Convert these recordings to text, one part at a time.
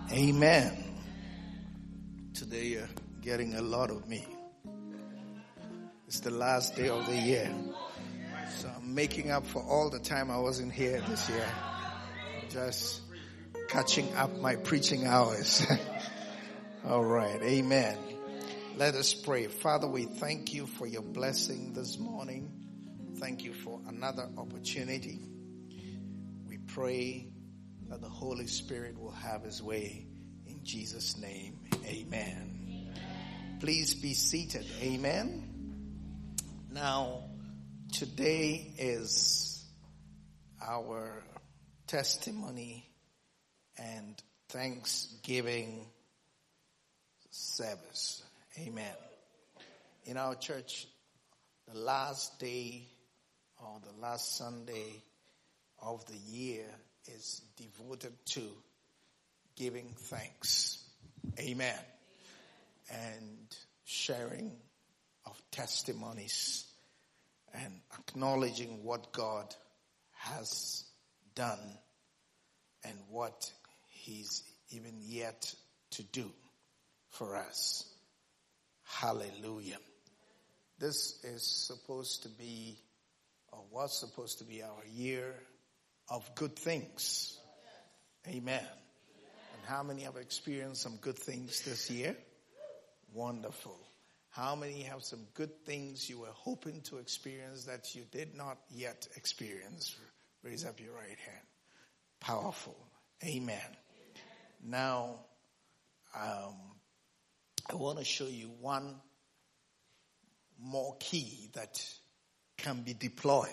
Amen. Today you're getting a lot of me. It's the last day of the year. So I'm making up for all the time I wasn't here this year. Just catching up my preaching hours. All right. Amen. Let us pray. Father, we thank you for your blessing this morning. Thank you for another opportunity. We pray that the Holy Spirit will have his way in Jesus' name. Amen. Please be seated. Amen. Now, today is our testimony and Thanksgiving service. Amen. In our church, the last day or the last Sunday of the year is devoted to giving thanks. Amen. And sharing of testimonies and acknowledging what God has done and what he's even yet to do for us. Hallelujah. This is supposed to be, or was supposed to be, our year of good things. Amen. And how many have experienced some good things this year? Wonderful. How many have some good things you were hoping to experience that you did not yet experience? Raise up your right hand. Powerful. Amen. Now, I want to show you one more key that can be deployed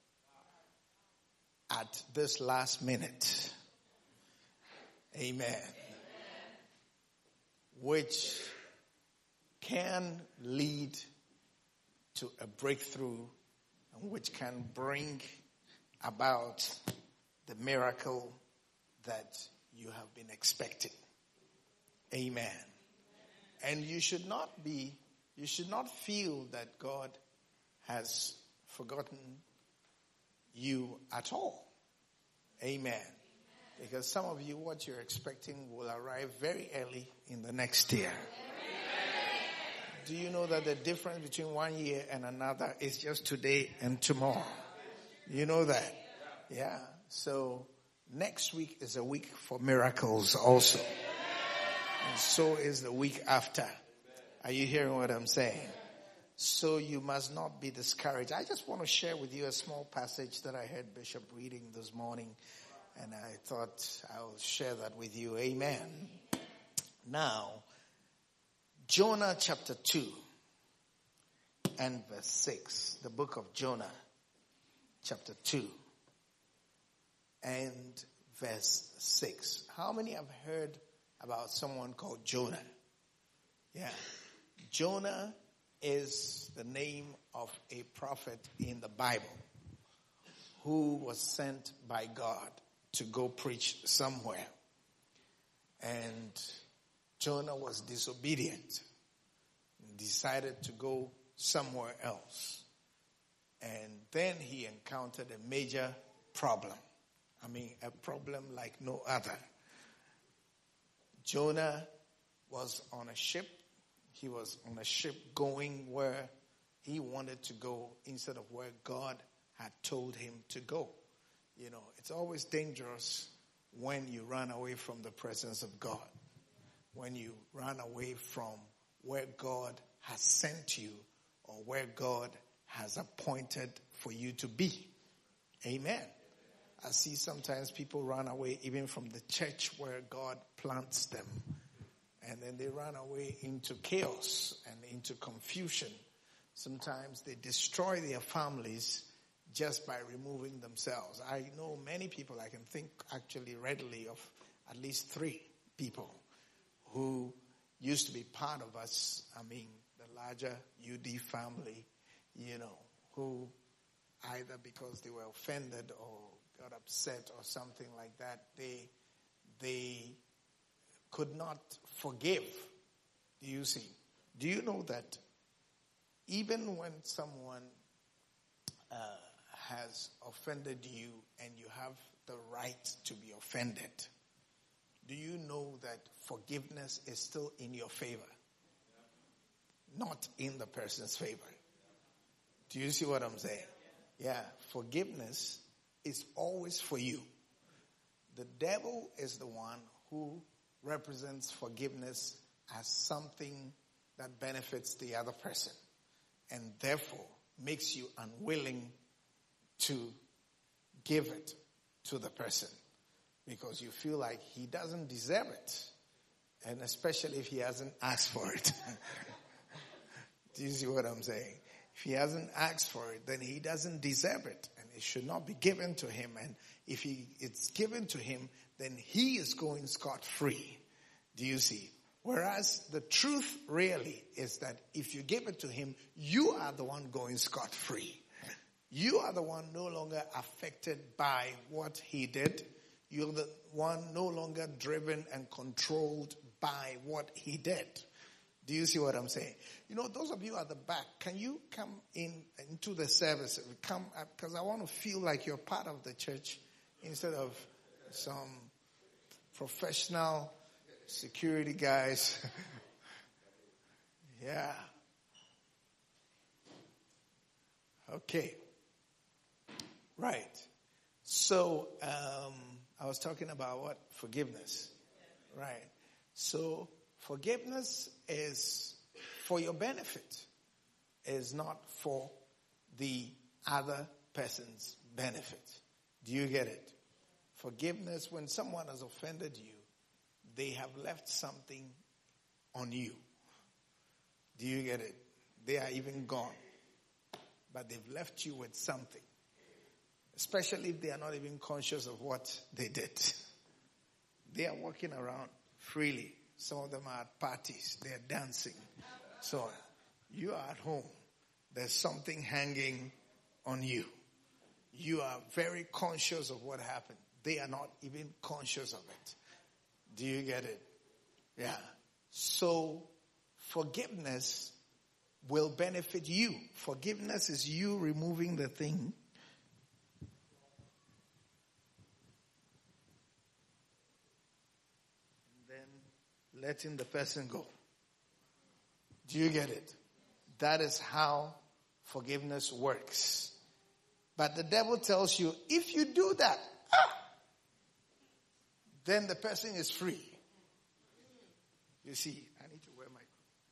at this last minute. Amen. Which can lead to a breakthrough and which can bring about the miracle that you have been expecting. Amen. And you should not feel that God has forgotten you at all. Amen. Because some of you, what you're expecting will arrive very early in the next year. Do you know that the difference between 1 year and another is just today and tomorrow? You know that? Yeah. So next week is a week for miracles also. And so is the week after. Are you hearing what I'm saying? So you must not be discouraged. I just want to share with you a small passage that I heard Bishop reading this morning. And I thought I'll share that with you. Amen. Now, Jonah chapter 2 and verse 6. The book of Jonah chapter 2 and verse 6. How many have heard about someone called Jonah? Yeah. Jonah is the name of a prophet in the Bible who was sent by God to go preach somewhere. And Jonah was disobedient and decided to go somewhere else. And then he encountered a major problem. I mean, a problem like no other. Jonah was on a ship. He was on a ship going where he wanted to go instead of where God had told him to go. You know, it's always dangerous when you run away from the presence of God. When you run away from where God has sent you or where God has appointed for you to be. Amen. I see sometimes people run away even from the church where God plants them. And then they run away into chaos and into confusion. Sometimes they destroy their families just by removing themselves. I know many people, I can think actually readily of at least 3 people who used to be part of us, I mean, the larger UD family, you know, who either because they were offended or got upset or something like that, they could not forgive. Do you see? Do you know that even when someone has offended you and you have the right to be offended, do you know that forgiveness is still in your favor? Not in the person's favor. Do you see what I'm saying? Yeah, forgiveness is always for you. The devil is the one who represents forgiveness as something that benefits the other person, and therefore makes you unwilling to give it to the person because you feel like he doesn't deserve it, and especially if he hasn't asked for it. Do you see what I'm saying? If he hasn't asked for it, then he doesn't deserve it, and it should not be given to him. And if it's given to him, then he is going scot-free. Do you see? Whereas the truth really is that if you give it to him, you are the one going scot-free. You are the one no longer affected by what he did. You're the one no longer driven and controlled by what he did. Do you see what I'm saying? You know, those of you at the back, can you come into the service? Come, because I want to feel like you're part of the church instead of some professional security guys. Yeah. Okay. Right. So, I was talking about what? Forgiveness. Right. So, forgiveness is for your benefit. Is not for the other person's benefit. Do you get it? Forgiveness, when someone has offended you, they have left something on you. Do you get it? They are even gone. But they've left you with something. Especially if they are not even conscious of what they did. They are walking around freely. Some of them are at parties. They are dancing. So you are at home. There's something hanging on you. You are very conscious of what happened. They are not even conscious of it. Do you get it? Yeah. So forgiveness will benefit you. Forgiveness is you removing the thing. And then letting the person go. Do you get it? That is how forgiveness works. But the devil tells you, if you do that, then the person is free. You see, I need to wear my...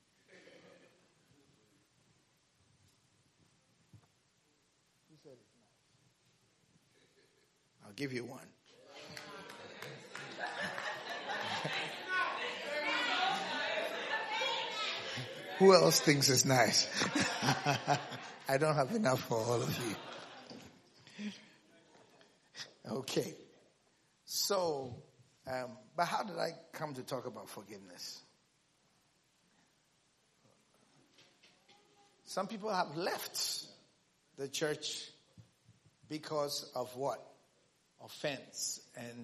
Who said it's nice? I'll give you one. Who else thinks it's nice? I don't have enough for all of you. Okay. So, but how did I come to talk about forgiveness? Some people have left the church because of what? Offense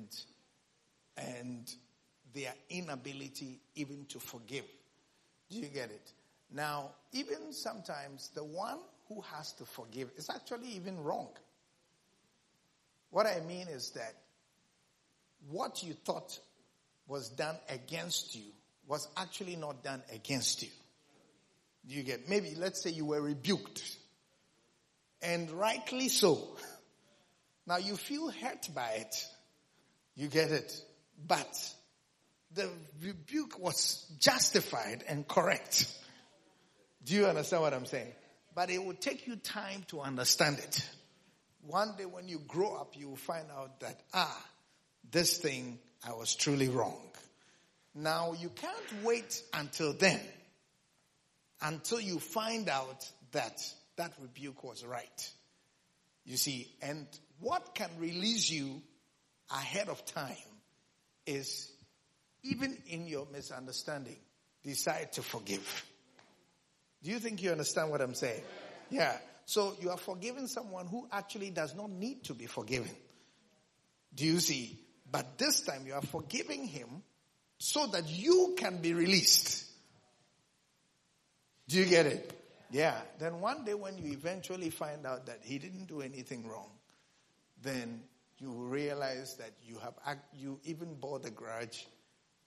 and their inability even to forgive. Do you get it? Now, even sometimes the one who has to forgive is actually even wrong. What I mean is that what you thought was done against you was actually not done against you. Do you get? Maybe let's say you were rebuked. And rightly so. Now you feel hurt by it. You get it? But the rebuke was justified and correct. Do you understand what I'm saying? But it will take you time to understand it. One day when you grow up, you will find out that, this thing, I was truly wrong. Now, you can't wait until then, until you find out that that rebuke was right. You see, and what can release you ahead of time is, even in your misunderstanding, decide to forgive. Do you think you understand what I'm saying? Yeah. So you are forgiving someone who actually does not need to be forgiven. Do you see? But this time you are forgiving him so that you can be released. Do you get it? Yeah. Then one day when you eventually find out that he didn't do anything wrong, then you realize that you even bore the grudge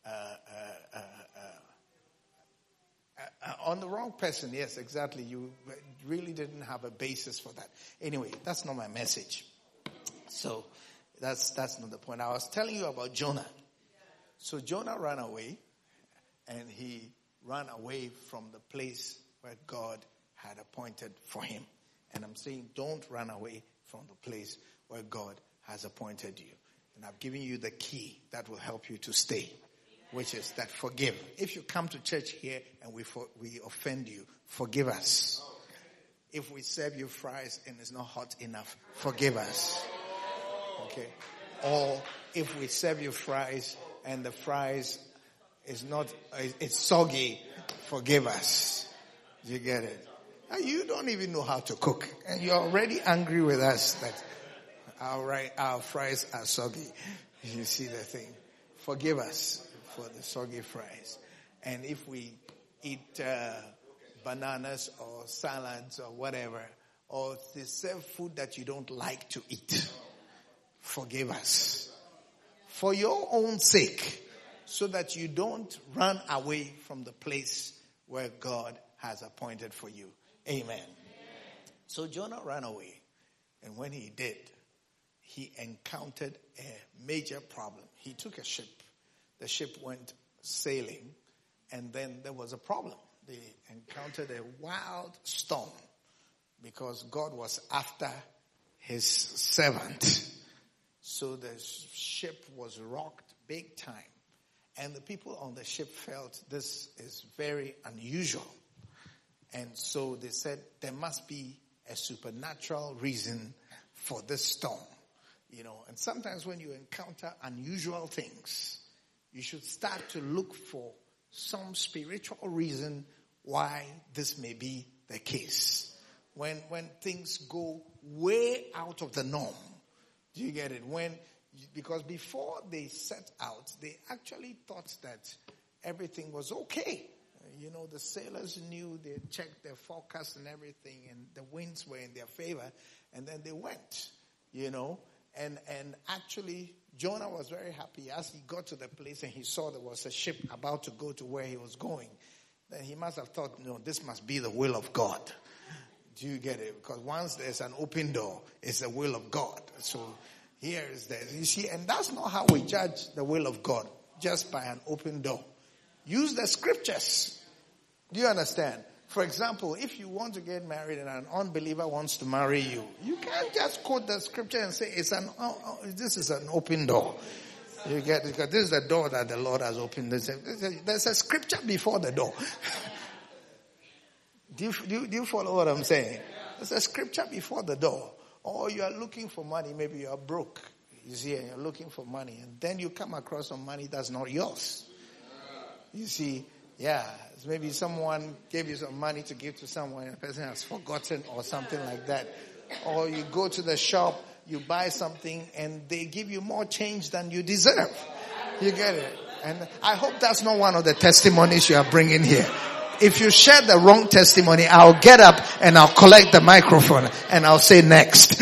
on the wrong person. Yes, exactly. You really didn't have a basis for that. Anyway, that's not my message. So that's not the point. I was telling you about Jonah. So Jonah ran away, and he ran away from the place where God had appointed for him. And I'm saying, don't run away from the place where God has appointed you. And I've given you the key that will help you to stay, which is that forgive. If you come to church here and we offend you, forgive us. If we serve you fries and it's not hot enough, forgive us. Okay? Or if we serve you fries and the fries is not, it's soggy, forgive us. You get it? Now, you don't even know how to cook, and you're already angry with us that our fries are soggy. You see the thing. Forgive us for the soggy fries. And if we eat bananas or salads or whatever, or they serve food that you don't like to eat, forgive us. For your own sake, so that you don't run away from the place where God has appointed for you. Amen. So Jonah ran away. And when he did, he encountered a major problem. He took a ship. The ship went sailing. And then there was a problem. They encountered a wild storm because God was after his servant. So the ship was rocked big time. And the people on the ship felt this is very unusual. And so they said there must be a supernatural reason for this storm. You know, and sometimes when you encounter unusual things, you should start to look for some spiritual reason why this may be the case. When things go way out of the norm. Do you get it? Because before they set out, they actually thought that everything was okay. You know, the sailors knew, they checked their forecast and everything, and the winds were in their favor, and then they went, you know. And actually, Jonah was very happy as he got to the place and he saw there was a ship about to go to where he was going. Then he must have thought, no, this must be the will of God. Do you get it? Because once there's an open door, it's the will of God. So here is this. You see, and that's not how we judge the will of God, just by an open door. Use the scriptures. Do you understand? For example, if you want to get married and an unbeliever wants to marry you, you can't just quote the scripture and say this is an open door. You get it? Because this is the door that the Lord has opened. There's a scripture before the door. Do you follow what I'm saying? There's a scripture before the door. Or you are looking for money, maybe you are broke. You see, and you're looking for money, and then you come across some money that's not yours. You see, yeah, maybe someone gave you some money to give to someone and the person has forgotten or something like that. Or you go to the shop, you buy something and they give you more change than you deserve. You get it? And I hope that's not one of the testimonies you are bringing here. If you share the wrong testimony, I'll get up and I'll collect the microphone and I'll say next.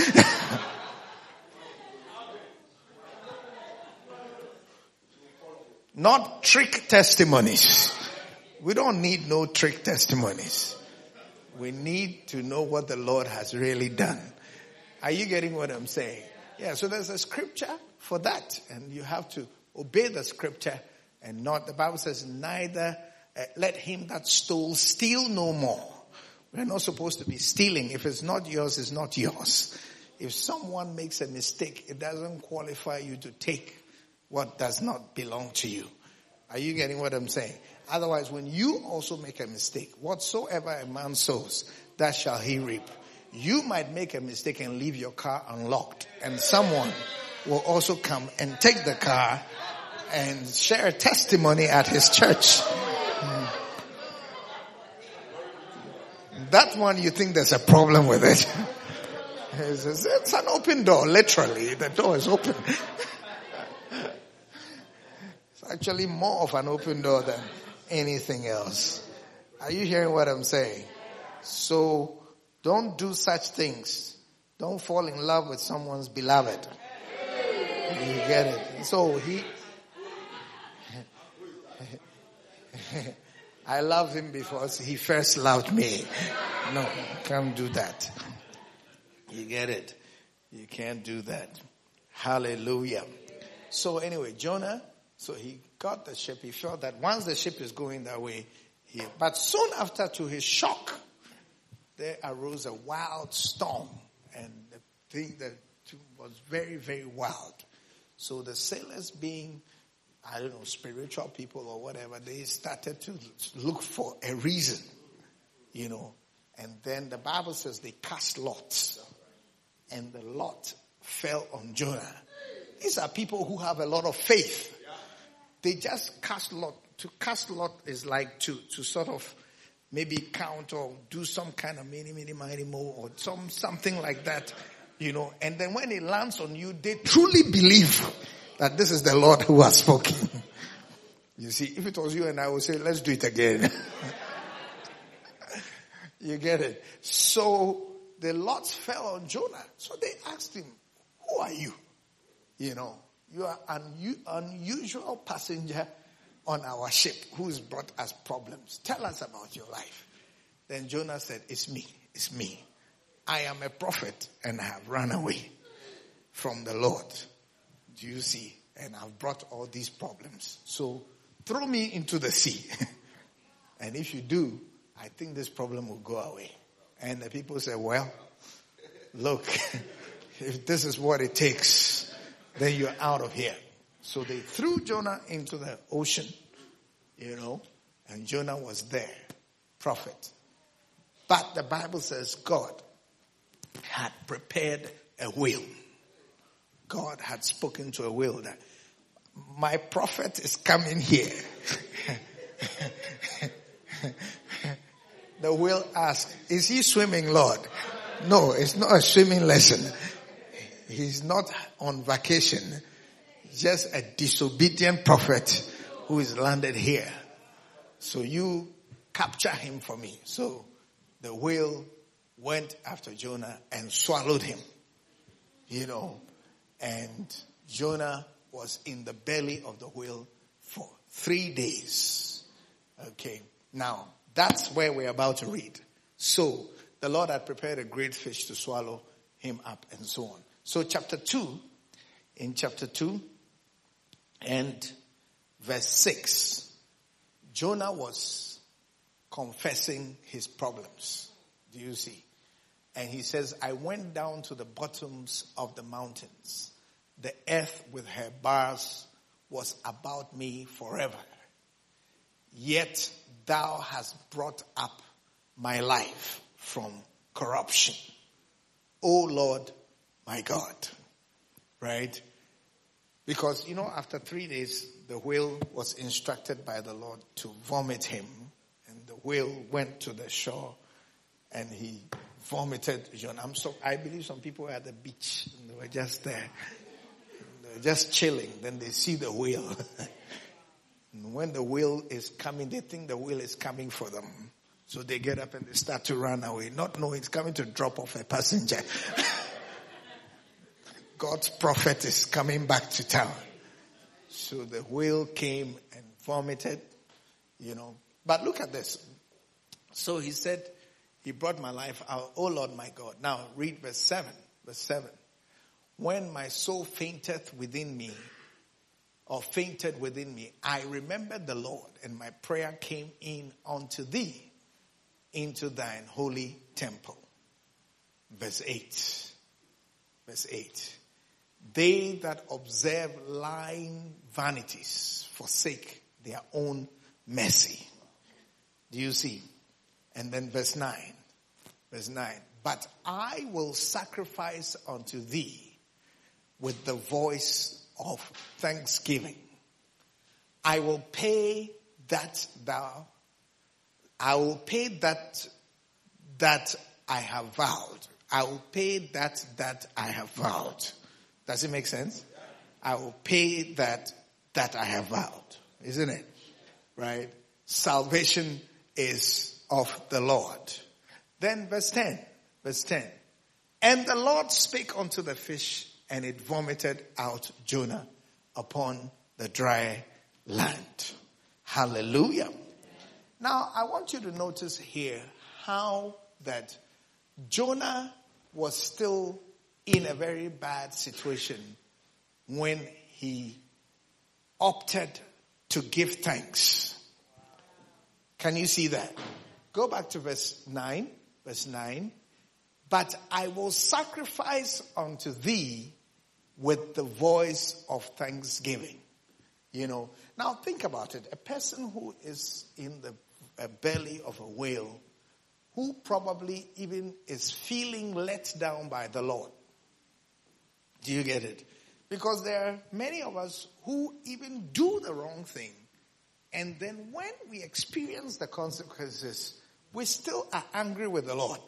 Not trick testimonies. We don't need no trick testimonies. We need to know what the Lord has really done. Are you getting what I'm saying? Yeah, so there's a scripture for that. And you have to obey the scripture and not, the Bible says, neither let him that stole steal no more. We're not supposed to be stealing. If it's not yours, it's not yours. If someone makes a mistake, it doesn't qualify you to take what does not belong to you. Are you getting what I'm saying? Otherwise, when you also make a mistake, whatsoever a man sows, that shall he reap. You might make a mistake and leave your car unlocked, and someone will also come and take the car and share a testimony at his church. That one, you think there's a problem with it. It's an open door, literally. The door is open. It's actually more of an open door than anything else. Are you hearing what I'm saying? So don't do such things. Don't fall in love with someone's beloved. You get it? So I love him because he first loved me. No, can't do that. You get it? You can't do that. Hallelujah. So anyway, Jonah, so he got the ship. He felt that once the ship is going that way, but soon after, to his shock, there arose a wild storm, and the thing that was very, very wild. So the sailors, being, I don't know, spiritual people or whatever, they started to look for a reason, and then the Bible says they cast lots, and the lot fell on Jonah. These are people who have a lot of faith. They just cast lot. To cast lot is like to sort of maybe count or do some kind of mini, or something like that, and then when it lands on you, they truly believe that this is the Lord who has spoken. You see, if it was you and I would say, let's do it again. You get it? So the lots fell on Jonah. So they asked him, who are you? You are an unusual passenger on our ship who's brought us problems. Tell us about your life. Then Jonah said, it's me. I am a prophet and I have run away from the Lord. Do you see? And I've brought all these problems. So throw me into the sea. And if you do, I think this problem will go away. And the people said, well, look, if this is what it takes, then you're out of here. So they threw Jonah into the ocean, and Jonah was there, prophet. But the Bible says God had prepared a whale. God had spoken to a whale that my prophet is coming here. The whale asked, is he swimming, Lord? No, it's not a swimming lesson. He's not on vacation. Just a disobedient prophet who is landed here. So you capture him for me. So the whale went after Jonah and swallowed him. And Jonah was in the belly of the whale for 3 days. Okay. Now, that's where we're about to read. So the Lord had prepared a great fish to swallow him up and so on. So in chapter 2 and verse 6, Jonah was confessing his problems. Do you see? And he says, I went down to the bottoms of the mountains. The earth with her bars was about me forever. Yet thou hast brought up my life from corruption. O Lord, my God. Right? Because, after 3 days, the whale was instructed by the Lord to vomit him. And the whale went to the shore and he vomited Jonah. I believe some people were at the beach and they were just there. They were just chilling. Then they see the whale. And when the whale is coming, they think the whale is coming for them. So they get up and they start to run away, not knowing it's coming to drop off a passenger. God's prophet is coming back to town. So the whale came and vomited, But look at this. So he said, he brought my life out, O Lord my God. Now read verse 7. Verse 7. When my soul fainted within me, I remembered the Lord, and my prayer came in unto thee, into thine holy temple. Verse 8. Verse 8. They that observe lying vanities forsake their own mercy. Do you see? And then verse 9. Verse 9. But I will sacrifice unto thee with the voice of thanksgiving. I will pay that I have vowed. I will pay that I have vowed. Does it make sense? I will pay that I have vowed. Isn't it? Right? Salvation is of the Lord. Then verse 10. Verse 10. And the Lord spake unto the fish, and it vomited out Jonah upon the dry land. Hallelujah. Now, I want you to notice here how that Jonah was still in a very bad situation when he opted to give thanks. Can you see that? Go back to verse 9. Verse 9. But I will sacrifice unto thee with the voice of thanksgiving. Now think about it. A person who is in the belly of a whale, who probably even is feeling let down by the Lord. Do you get it? Because there are many of us who even do the wrong thing. And then when we experience the consequences, we still are angry with the Lord.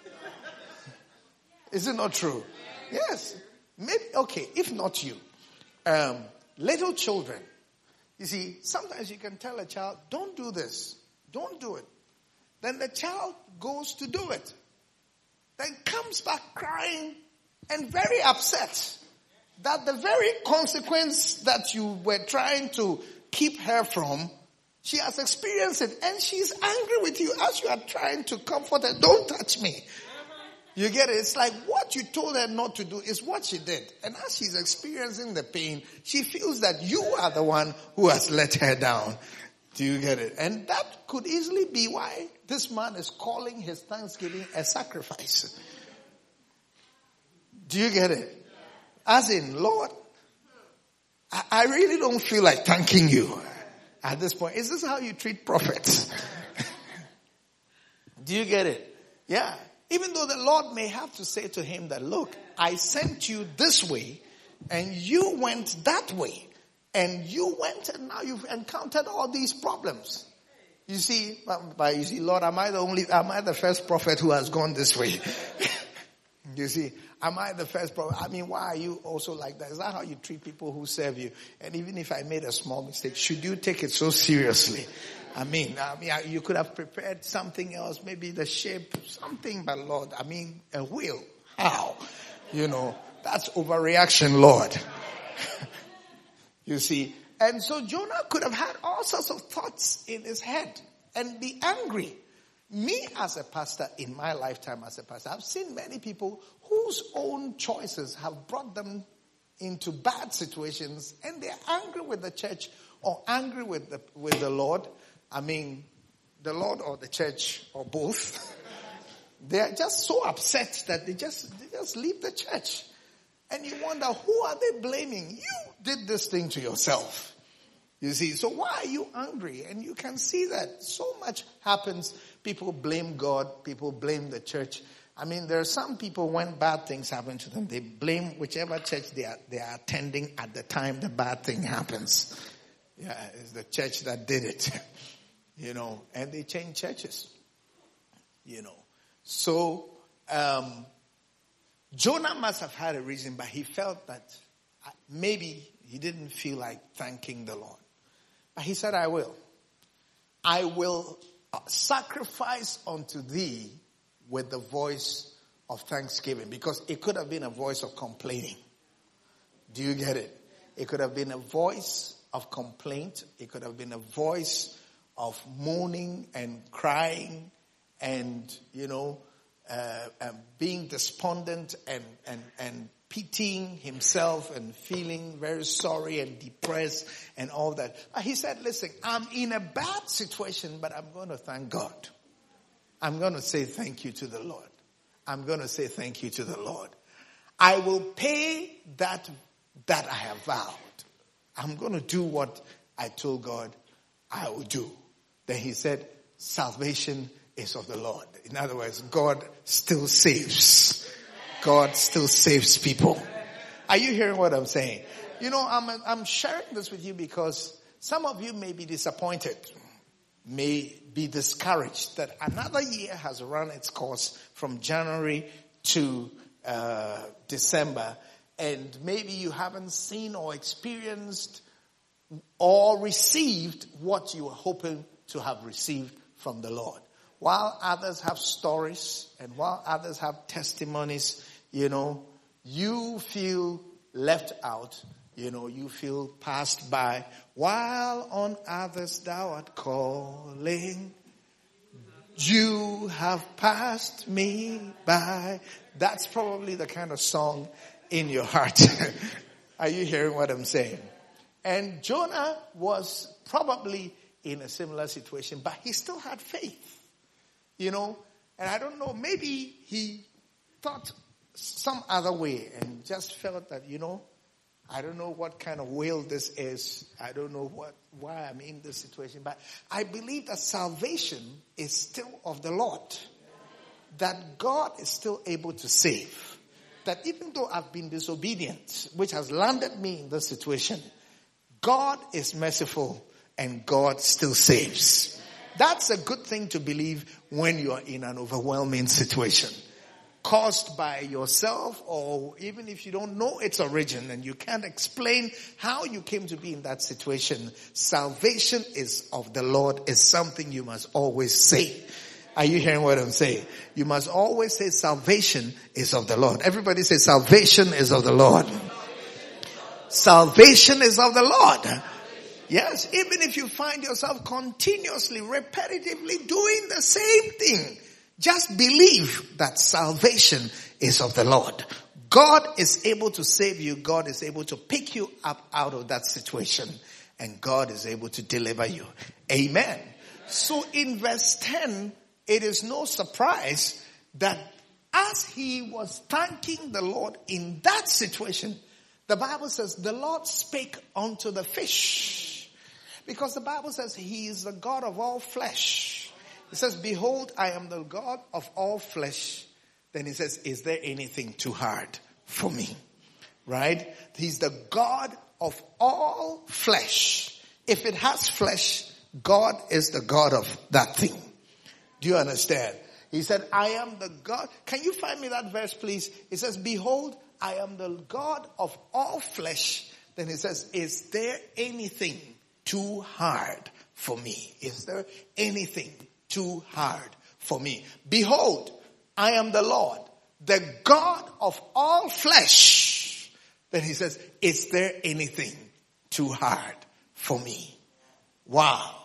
Is it not true? Yes. Maybe, okay, if not you. Little children. You see, sometimes you can tell a child, don't do this. Don't do it. Then the child goes to do it. Then comes back crying and very upset that the very consequence that you were trying to keep her from, she has experienced it and she's angry with you as you are trying to comfort her. Don't touch me. You get it? It's like what you told her not to do is what she did. And as she's experiencing the pain, she feels that you are the one who has let her down. Do you get it? And that could easily be why this man is calling his thanksgiving a sacrifice. Do you get it? As in, Lord, I really don't feel like thanking you at this point. Is this how you treat prophets? Do you get it? Yeah. Even though the Lord may have to say to him that, look, I sent you this way and you went that way. And you went and now you've encountered all these problems. You see, Lord, am I the first prophet who has gone this way? You see, am I the first prophet? I mean, why are you also like that? Is that how you treat people who serve you? And even if I made a small mistake, should you take it so seriously? I mean, you could have prepared something else, maybe the shape, something, but Lord, a wheel. How? That's overreaction, Lord. You see, and so Jonah could have had all sorts of thoughts in his head and be angry. Me as a pastor, in my lifetime as a pastor, I've seen many people whose own choices have brought them into bad situations and they're angry with the church or angry with the Lord. The Lord or the church or both. They're just so upset that they just leave the church. And you wonder, who are they blaming? You did this thing to yourself. You see, so why are you angry? And you can see that so much happens. People blame God. People blame the church. There are some people when bad things happen to them, they blame whichever church they are attending at the time the bad thing happens. Yeah, it's the church that did it. And they change churches. So, Jonah must have had a reason, but he felt that maybe he didn't feel like thanking the Lord. But he said, I will sacrifice unto thee with the voice of thanksgiving. Because it could have been a voice of complaining. Do you get it? It could have been a voice of complaint. It could have been a voice of moaning and crying and, being despondent and pitying himself and feeling very sorry and depressed and all that. But he said, listen, I'm in a bad situation, but I'm going to thank God. I'm going to say thank you to the Lord. I'm going to say thank you to the Lord. I will pay that I have vowed. I'm going to do what I told God I will do. Then he said, salvation is of the Lord. In other words, God still saves. God still saves people. Are you hearing what I'm saying? I'm sharing this with you because some of you may be disappointed, may be discouraged that another year has run its course from January to December, and maybe you haven't seen or experienced or received what you were hoping to have received from the Lord. While others have stories and while others have testimonies, you feel left out You feel passed by. While on others thou art calling, you have passed me by. That's probably the kind of song in your heart. Are you hearing what I'm saying? And Jonah was probably in a similar situation, but he still had faith. And I don't know, maybe he thought some other way and just felt that, I don't know what kind of whale this is. I don't know why I'm in this situation. But I believe that salvation is still of the Lord. That God is still able to save. That even though I've been disobedient, which has landed me in this situation, God is merciful and God still saves. That's a good thing to believe when you are in an overwhelming situation. Caused by yourself, or even if you don't know its origin and you can't explain how you came to be in that situation, salvation is of the Lord is something you must always say. Are you hearing what I'm saying? You must always say salvation is of the Lord. Everybody say salvation is of the Lord. Salvation is of the Lord. Yes, even if you find yourself continuously, repetitively doing the same thing, just believe that salvation is of the Lord. God is able to save you. God is able to pick you up out of that situation. And God is able to deliver you. Amen. So in verse 10, it is no surprise that as he was thanking the Lord in that situation, the Bible says the Lord spake unto the fish. Because the Bible says he is the God of all flesh. It says, behold, I am the God of all flesh. Then he says, is there anything too hard for me? Right? He's the God of all flesh. If it has flesh, God is the God of that thing. Do you understand? He said, I am the God. Can you find me that verse, please? It says, behold, I am the God of all flesh. Then he says, is there anything too hard for me? Is there anything too hard for me? Behold, I am the Lord, the God of all flesh. Then he says, is there anything too hard for me? Wow.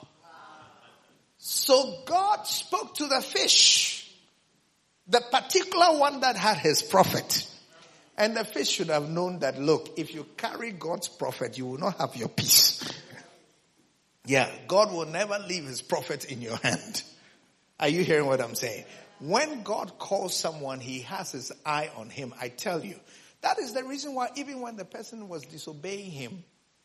So God spoke to the fish, the particular one that had his prophet. And the fish should have known that, look, if you carry God's prophet, you will not have your peace. Yeah, God will never leave his prophet in your hand. Are you hearing what I'm saying? When God calls someone, he has his eye on him. I tell you, that is the reason why even when the person was disobeying him,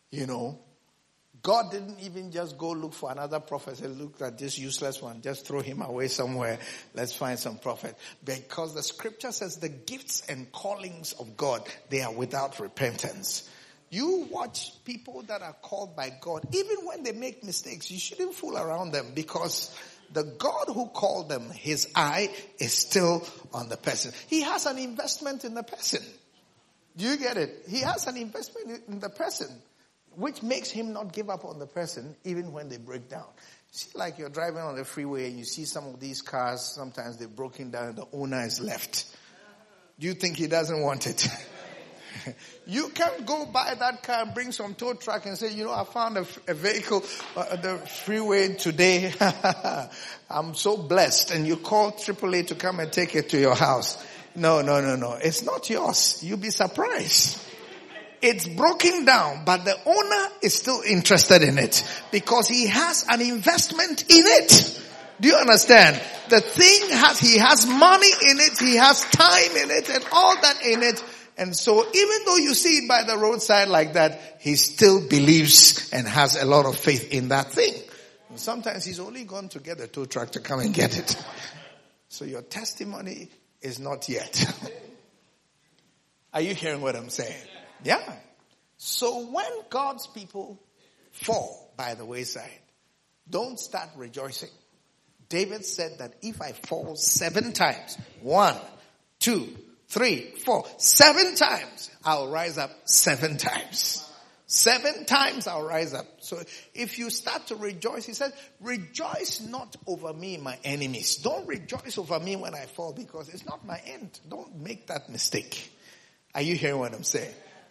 God didn't even just go look for another prophet. Say, look at this useless one. Just throw him away somewhere. Let's find some prophet. Because the scripture says the gifts and callings of God, they are without repentance. You watch people that are called by God, even when they make mistakes, you shouldn't fool around them, because the God who called them, his eye is still on the person. He has an investment in the person. Do you get it? He has an investment in the person, which makes him not give up on the person even when they break down. See, like you're driving on the freeway and you see some of these cars, sometimes they're broken down and the owner is left. Do you think he doesn't want it? You can't go buy that car and bring some tow truck and say, I found a vehicle on the freeway today. I'm so blessed. And you call AAA to come and take it to your house. No. It's not yours. You'll be surprised. It's broken down, but the owner is still interested in it because he has an investment in it. Do you understand? The thing he has money in it, he has time in it and all that in it. And so even though you see it by the roadside like that, he still believes and has a lot of faith in that thing. And sometimes he's only gone to get a tow truck to come and get it. So your testimony is not yet. Are you hearing what I'm saying? Yeah. So when God's people fall by the wayside, don't start rejoicing. David said that if I fall 7 times, 1, 2, 3, 4, 7 times, I'll rise up 7 times. 7 times I'll rise up. So if you start to rejoice, he said, rejoice not over me, my enemies. Don't rejoice over me when I fall, because it's not my end. Don't make that mistake. Are you hearing what I'm saying?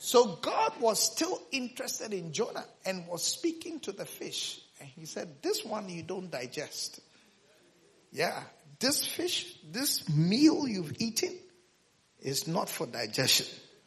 So God was still interested in Jonah and was speaking to the fish. And he said, this one you don't digest. Yeah, this fish, this meal you've eaten is not for digestion.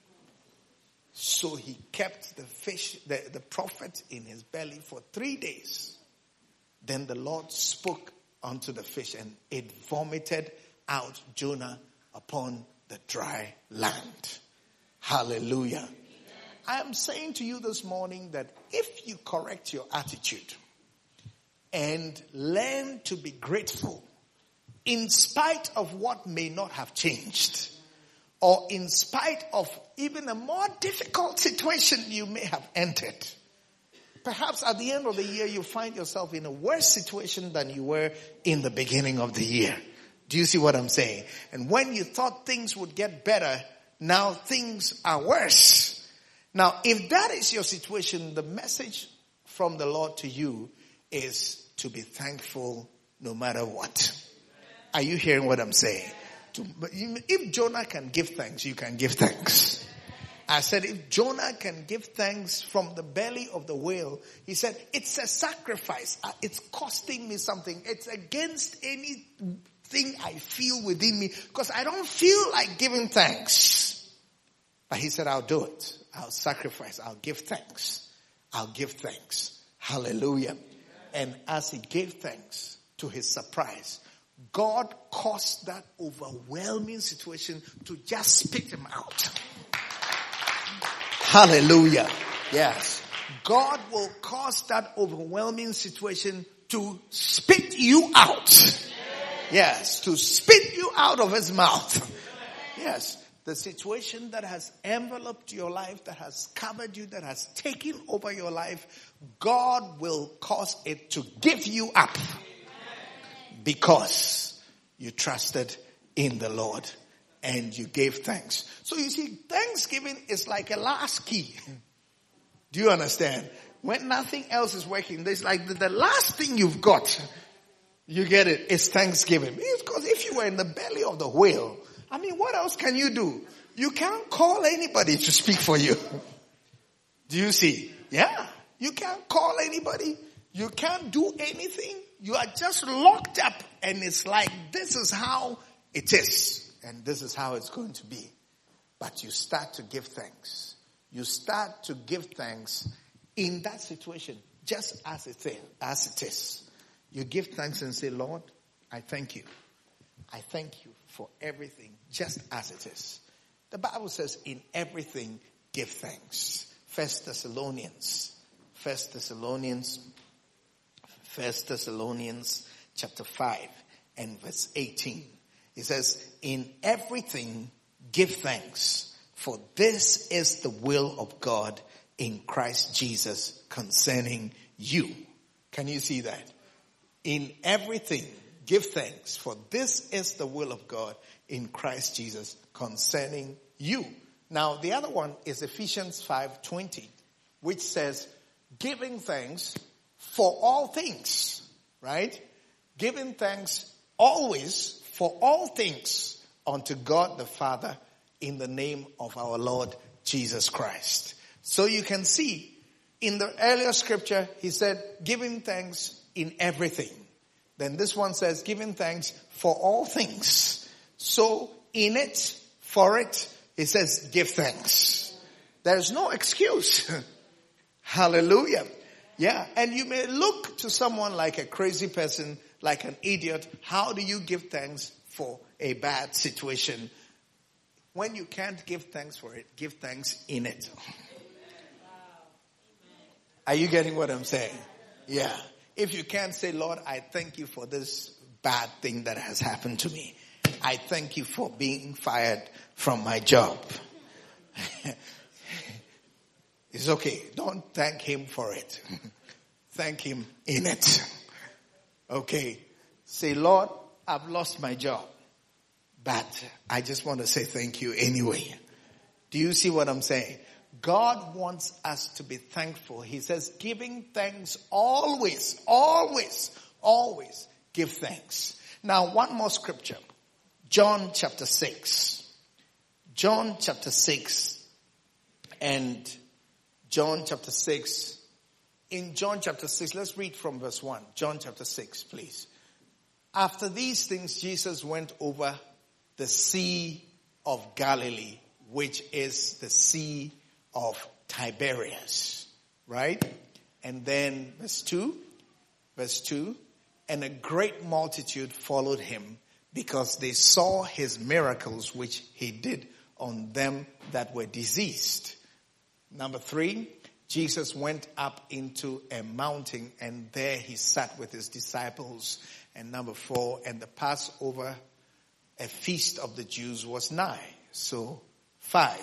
So he kept the fish, the prophet in his belly for 3 days. Then the Lord spoke unto the fish and it vomited out Jonah upon the dry land. Hallelujah. Amen. I am saying to you this morning that if you correct your attitude and learn to be grateful in spite of what may not have changed, or in spite of even a more difficult situation you may have entered, perhaps at the end of the year you find yourself in a worse situation than you were in the beginning of the year. Do you see what I'm saying? And when you thought things would get better, now things are worse. Now, if that is your situation, the message from the Lord to you is to be thankful no matter what. Are you hearing what I'm saying? If Jonah can give thanks, you can give thanks. I said, if Jonah can give thanks from the belly of the whale, he said, it's a sacrifice. It's costing me something. It's against anything I feel within me because I don't feel like giving thanks. But he said, I'll do it. I'll sacrifice. I'll give thanks. I'll give thanks. Hallelujah. And as he gave thanks, to his surprise, God caused that overwhelming situation to just spit him out. Hallelujah. Yes. God will cause that overwhelming situation to spit you out. Yes. To spit you out of his mouth. Yes. The situation that has enveloped your life, that has covered you, that has taken over your life, God will cause it to give you up. Because you trusted in the Lord and you gave thanks. So you see, thanksgiving is like a last key. Do you understand? When nothing else is working, there's like the last thing you've got. You get it? It's thanksgiving. Because if you were in the belly of the whale, I mean, what else can you do? You can't call anybody to speak for you. Do you see? Yeah. You can't call anybody. You can't do anything. You are just locked up and it's like, this is how it is. And this is how it's going to be. But you start to give thanks. You start to give thanks in that situation, just as it is. You give thanks and say, Lord, I thank you. I thank you for everything, just as it is. The Bible says, in everything, give thanks. 1 Thessalonians chapter 5 and verse 18. It says, in everything give thanks, for this is the will of God in Christ Jesus concerning you. Can you see that? In everything give thanks, for this is the will of God in Christ Jesus concerning you. Now the other one is Ephesians 5:20, which says, giving thanks for all things, right? Giving thanks always for all things unto God the Father in the name of our Lord Jesus Christ. So you can see in the earlier scripture, he said, giving thanks in everything. Then this one says, giving thanks for all things. So in it, for it, it says, give thanks. There's no excuse. Hallelujah. Yeah. And you may look to someone like a crazy person, like an idiot. How do you give thanks for a bad situation? When you can't give thanks for it, give thanks in it. Are you getting what I'm saying? Yeah. If you can't say, Lord, I thank you for this bad thing that has happened to me. I thank you for being fired from my job. It's okay. Don't thank him for it. Thank him in it. Okay. Say, Lord, I've lost my job, but I just want to say thank you anyway. Do you see what I'm saying? God wants us to be thankful. He says, giving thanks always, always, always give thanks. Now, one more scripture. John chapter 6. John chapter 6 And John chapter 6. In John chapter 6, let's read from verse 1. John chapter 6, please. After these things, Jesus went over the Sea of Galilee, which is the Sea of Tiberias. Right? And then verse 2. And a great multitude followed him because they saw his miracles which he did on them that were diseased. Number 3, Jesus went up into a mountain and there he sat with his disciples. And number 4, and the Passover, a feast of the Jews, was nigh. So 5.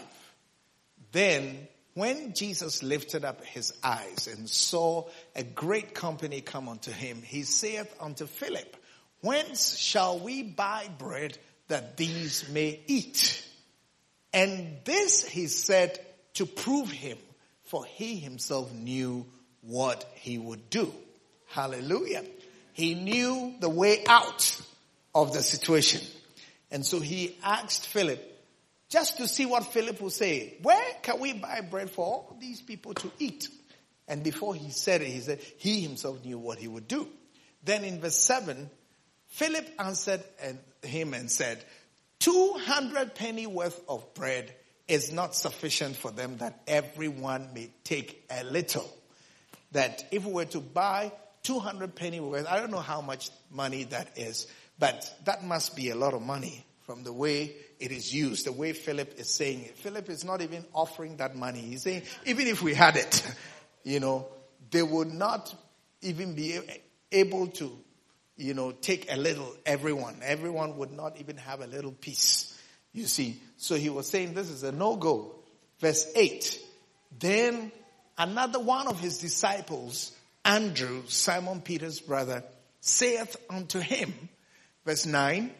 Then when Jesus lifted up his eyes and saw a great company come unto him, he saith unto Philip, whence shall we buy bread that these may eat? And this he said to prove him, for he himself knew what he would do. Hallelujah. He knew the way out of the situation. And so he asked Philip, just to see what Philip would say, where can we buy bread for all these people to eat? And before he said it, he said he himself knew what he would do. Then in verse 7, Philip answered him and said, 200 penny worth of bread is not sufficient for them, that everyone may take a little. That if we were to buy 200 penny worth, I don't know how much money that is, but that must be a lot of money from the way it is used, the way Philip is saying it. Philip is not even offering that money. He's saying, even if we had it, they would not even be able to, take a little, everyone. Everyone would not even have a little piece, you see. So he was saying this is a no-go. Verse 8. Then another one of his disciples, Andrew, Simon Peter's brother, saith unto him, verse 9,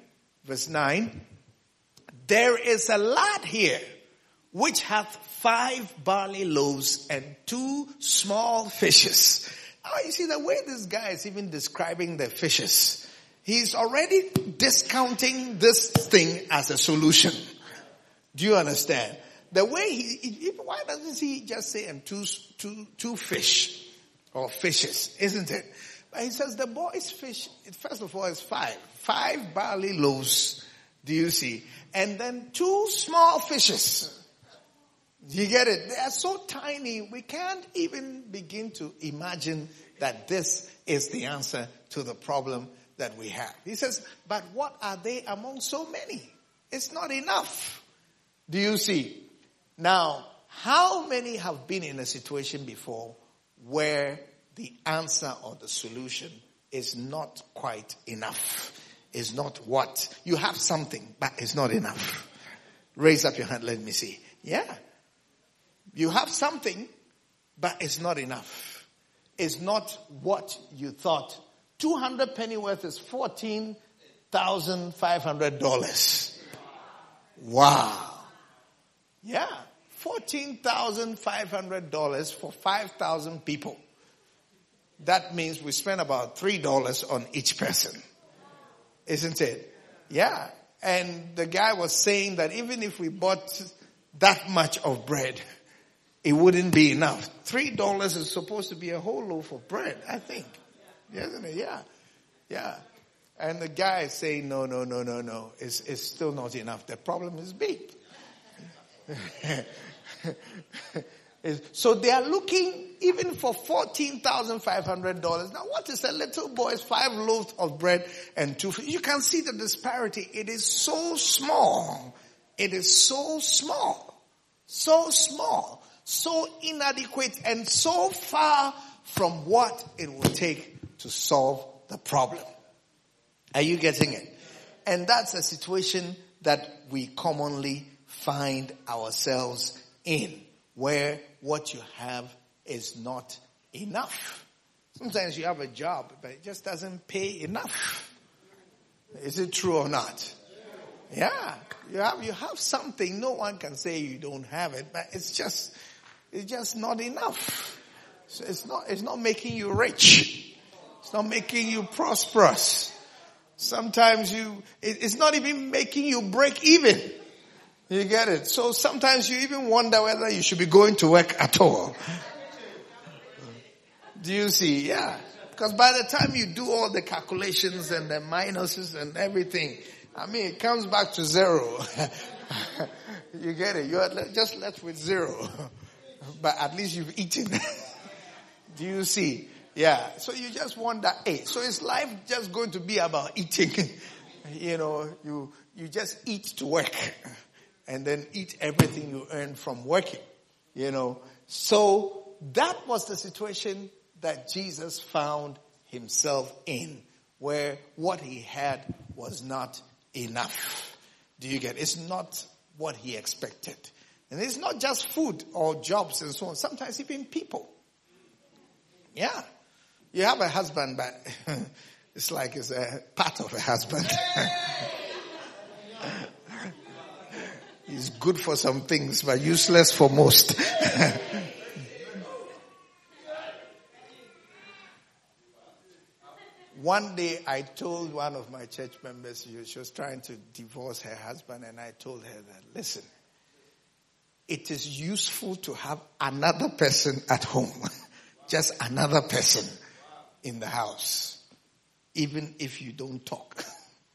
there is a lad here which hath 5 barley loaves and 2 small fishes. Oh, you see the way this guy is even describing the fishes. He's already discounting this thing as a solution. Do you understand? The way why doesn't he just say and two fish or fishes, isn't it? But he says the boy's fish, first of all, is 5 barley loaves. Do you see? And then 2 small fishes. You get it? They are so tiny, we can't even begin to imagine that this is the answer to the problem that we have. He says, but what are they among so many? It's not enough. Do you see? Now, how many have been in a situation before where the answer or the solution is not quite enough? Is not what? You have something, but it's not enough. Raise up your hand, let me see. Yeah. You have something, but it's not enough. It's not what you thought. 200 penny worth is $14,500. Wow. Yeah. $14,500 for 5,000 people. That means we spend about $3 on each person. Isn't it? Yeah. And the guy was saying that even if we bought that much of bread, it wouldn't be enough. $3 is supposed to be a whole loaf of bread, I think. Isn't it? Yeah. Yeah. And the guy is saying, no. It's still not enough. The problem is big. So they are looking even for $14,500. Now what is a little boy's 5 loaves of bread and 2 fish? You can see the disparity. It is so small. It is so small. So small. So inadequate and so far from what it will take to solve the problem. Are you getting it? And that's a situation that we commonly find ourselves in, where what you have is not enough. Sometimes you have a job, but it just doesn't pay enough. Is it true or not? Yeah. You have something. No one can say you don't have it, but it's just not enough. So it's not making you rich. It's not making you prosperous. Sometimes it's not even making you break even. You get it? So sometimes you even wonder whether you should be going to work at all. Do you see? Yeah. Because by the time you do all the calculations and the minuses and everything, I mean, it comes back to zero. You get it? You're just left with zero. But at least you've eaten. Do you see? Yeah. So you just wonder, hey, so is life just going to be about eating? You know, you just eat to work and then eat everything you earn from working, you know. So that was the situation that Jesus found himself in, where what he had was not enough. Do you get it? It's not what he expected. And it's not just food or jobs and so on. Sometimes even people. Yeah. You have a husband, but it's like it's a part of a husband. He's good for some things, but useless for most. One day I told one of my church members, she was trying to divorce her husband, and I told her that, listen, it is useful to have another person at home. Just another person in the house. Even if you don't talk.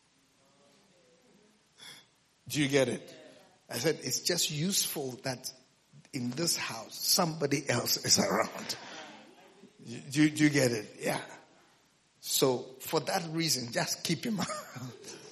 Do you get it? I said, it's just useful that in this house, somebody else is around. Do you get it? Yeah. So, for that reason, just keep him around.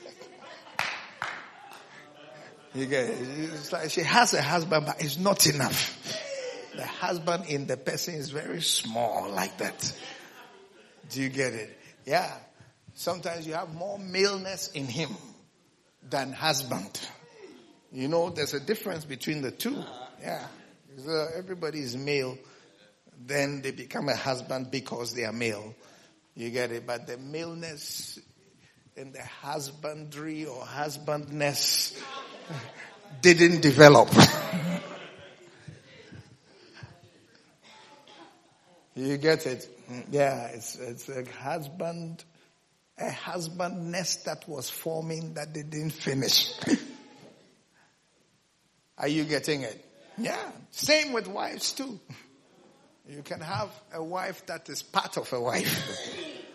You get it? It's like she has a husband, but it's not enough. The husband in the person is very small like that. Do you get it? Yeah. Sometimes you have more maleness in him than husband. You know, there's a difference between the two. Yeah. So everybody is male. Then they become a husband because they are male. You get it? But the maleness and the husbandry or husbandness didn't develop. You get it? Yeah, it's a husbandness that was forming that they didn't finish. Are you getting it? Yeah. Same with wives too. You can have a wife that is part of a wife.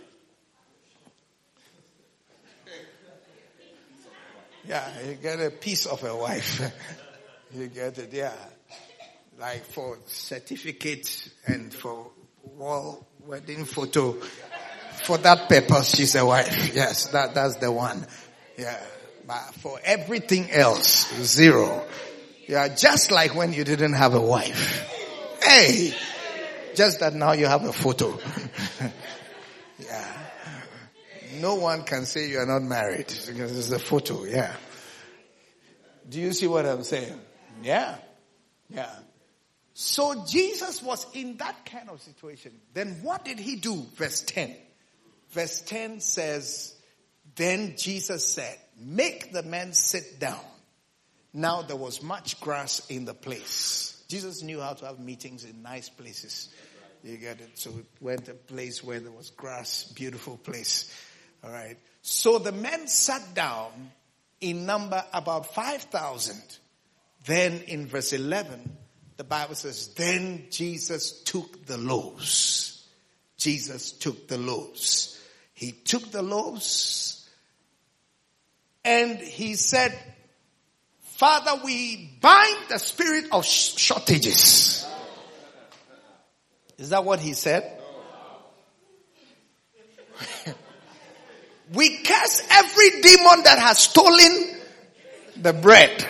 Yeah, you get a piece of a wife. You get it, yeah. Like for certificate and for wall wedding photo. For that purpose, she's a wife. Yes, that's the one. Yeah. But for everything else, zero. Yeah, just like when you didn't have a wife. Hey! Just that now you have a photo. Yeah. No one can say you are not married because it's a photo. Yeah. Do you see what I'm saying? Yeah. Yeah. So Jesus was in that kind of situation. Then what did he do? Verse 10. Verse 10 says, then Jesus said, make the men sit down. Now there was much grass in the place. Jesus knew how to have meetings in nice places. You get it? So it went to a place where there was grass, beautiful place. All right. So the men sat down in number about 5,000. Then in verse 11, the Bible says, then Jesus took the loaves. Jesus took the loaves. He took the loaves and he said, Father, we bind the spirit of shortages. Is that what he said? We curse every demon that has stolen the bread.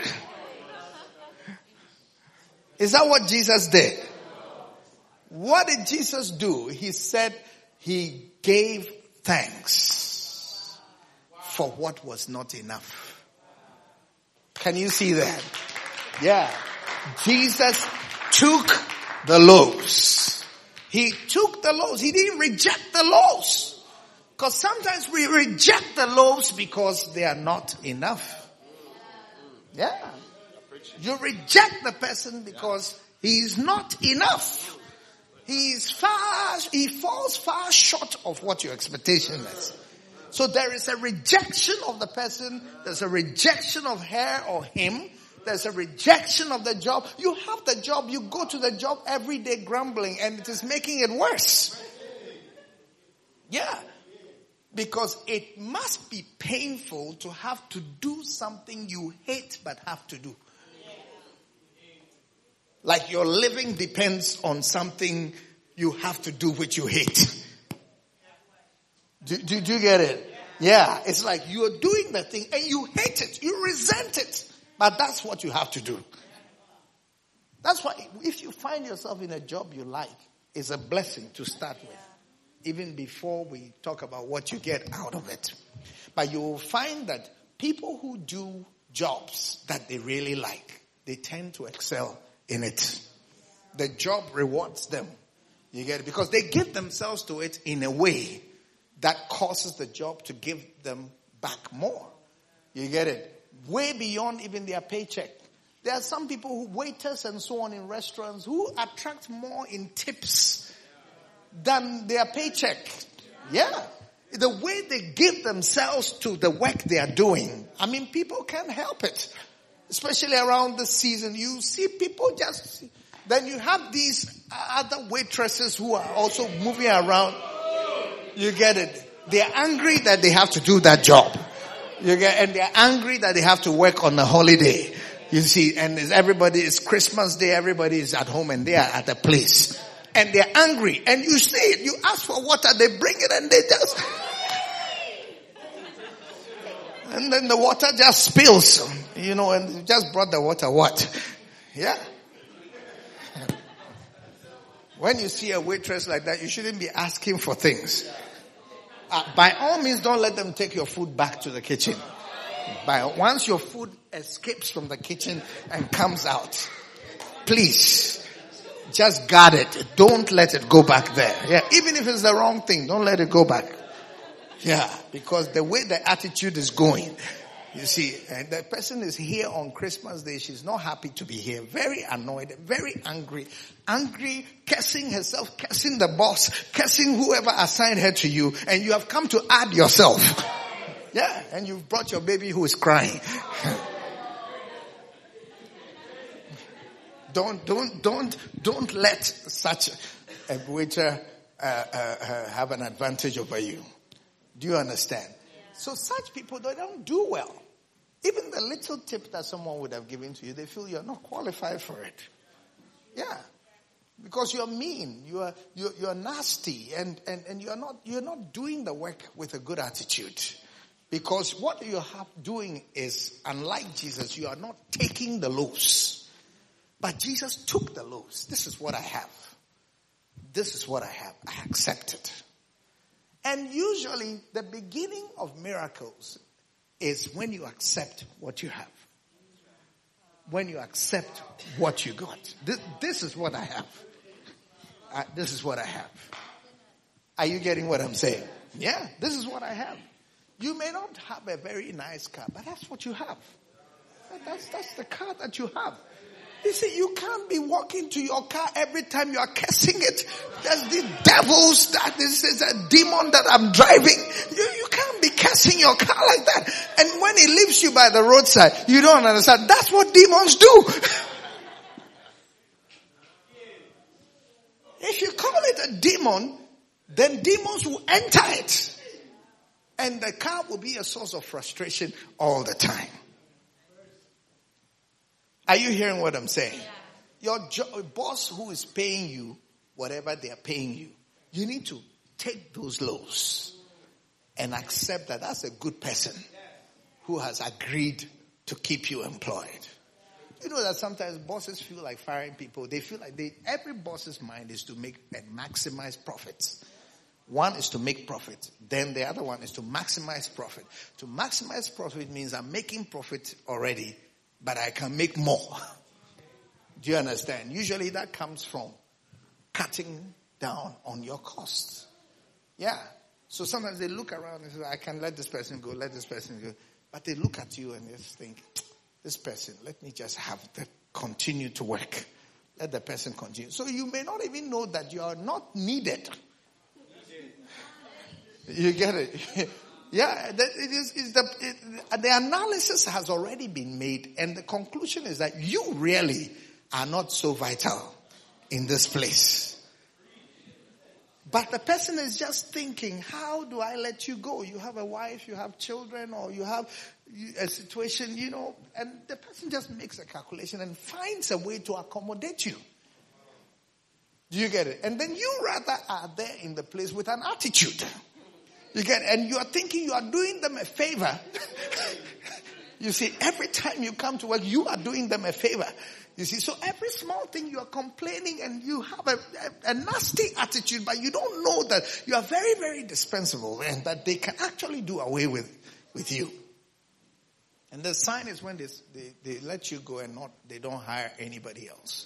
Is that what Jesus did? What did Jesus do? He said he gave thanks for what was not enough. Can you see that? Yeah. Jesus took the loaves. He took the loaves. He didn't reject the loaves. Because sometimes we reject the loaves because they are not enough. Yeah. You reject the person because he is not enough. He falls far short of what your expectation is. So there is a rejection of the person. There's a rejection of her or him There's a rejection of the job. You have the job. You go to the job every day grumbling, and it is making it worse. Yeah. Because it must be painful to have to do something you hate but have to do. Like your living depends on something you have to do which you hate. Do you get it? Yeah, it's like you're doing the thing and you hate it. You resent it. But that's what you have to do. That's why if you find yourself in a job you like, it's a blessing to start with. Even before we talk about what you get out of it. But you will find that people who do jobs that they really like, they tend to excel in it. The job rewards them. You get it? Because they give themselves to it in a way that causes the job to give them back more. You get it? Way beyond even their paycheck. There are some people who, waiters and so on in restaurants, who attract more in tips than their paycheck. Yeah. The way they give themselves to the work they are doing. I mean, people can't help it. Especially around the season. You see people just... Then you have these other waitresses who are also moving around. You get it? They are angry that they have to do that job. And they are angry that they have to work on a holiday. You see, and it's Christmas Day, everybody is at home and they are at a place. And they are angry. And you see it, you ask for water, they bring it and they just... And then the water just spills. And you just brought the water, what? Yeah. When you see a waitress like that, you shouldn't be asking for things. By all means, don't let them take your food back to the kitchen. Once your food escapes from the kitchen and comes out, please, just guard it. Don't let it go back there. Yeah, even if it's the wrong thing, don't let it go back. Yeah, because the way the attitude is going, you see, and the person is here on Christmas Day. She's not happy to be here. Very annoyed, very angry, cursing herself, cursing the boss, cursing whoever assigned her to you, and you have come to add yourself. Yeah, and you've brought your baby who is crying. Don't let such a waiter have an advantage over you. Do you understand? So such people, they don't do well. Even the little tip that someone would have given to you, they feel you're not qualified for it. Yeah. Because you're mean, you're nasty, and you're not doing the work with a good attitude. Because what you are doing is, unlike Jesus, you are not taking the loaves. But Jesus took the loaves. This is what I have. This is what I have. I accept it. And usually the beginning of miracles is when you accept what you have. When you accept what you got. This is what I have. This is what I have. Are you getting what I'm saying? Yeah, this is what I have. You may not have a very nice car, but that's what you have. That's the car that you have. You see, you can't be walking to your car every time you are cursing it. There's the devils, that this is a demon that I'm driving. You can't be cursing your car like that. And when he leaves you by the roadside, you don't understand. That's what demons do. If you call it a demon, then demons will enter it. And the car will be a source of frustration all the time. Are you hearing what I'm saying? Your boss who is paying you whatever they are paying you, you need to take those loaves and accept that that's a good person who has agreed to keep you employed. You know that sometimes bosses feel like firing people. They feel like every boss's mind is to make and maximize profits. One is to make profit. Then the other one is to maximize profit. To maximize profit means I'm making profit already, but I can make more. Do you understand? Usually that comes from cutting down on your costs. Yeah. So sometimes they look around and say, I can let this person go, let this person go. But they look at you and they just think, this person, let me just have them continue to work. Let the person continue. So you may not even know that you are not needed. You get it? Yeah, the analysis has already been made, and the conclusion is that you really are not so vital in this place. But the person is just thinking, how do I let you go? You have a wife, you have children, or you have a situation, and the person just makes a calculation and finds a way to accommodate you. Do you get it? And then you rather are there in the place with an attitude. You get it? And you are thinking you are doing them a favor. You see, every time you come to work, you are doing them a favor. You see, so every small thing you are complaining and you have a nasty attitude, but you don't know that you are very, very dispensable and that they can actually do away with you. And the sign is when they let you go and they don't hire anybody else.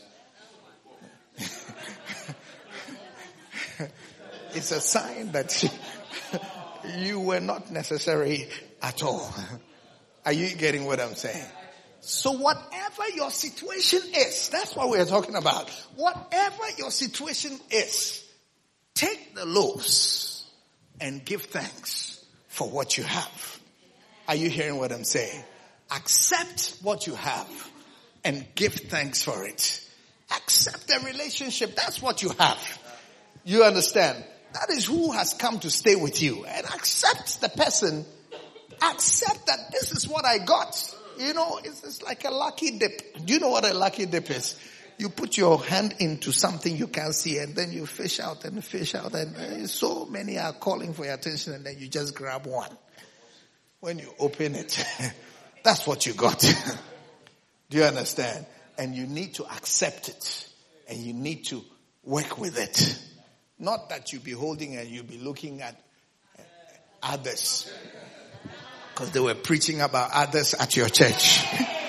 It's a sign that you were not necessary at all. Are you getting what I'm saying? So whatever your situation is, that's what we're talking about. Whatever your situation is, take the loaves and give thanks for what you have. Are you hearing what I'm saying? Accept what you have and give thanks for it. Accept the relationship. That's what you have. You understand? That is who has come to stay with you. And accept the person. Accept that this is what I got. It's like a lucky dip. Do you know what a lucky dip is? You put your hand into something you can't see and then you fish out and so many are calling for your attention and then you just grab one. When you open it, that's what you got. Do you understand? And you need to accept it and you need to work with it. Not that you be holding and you be looking at others. Because they were preaching about others at your church.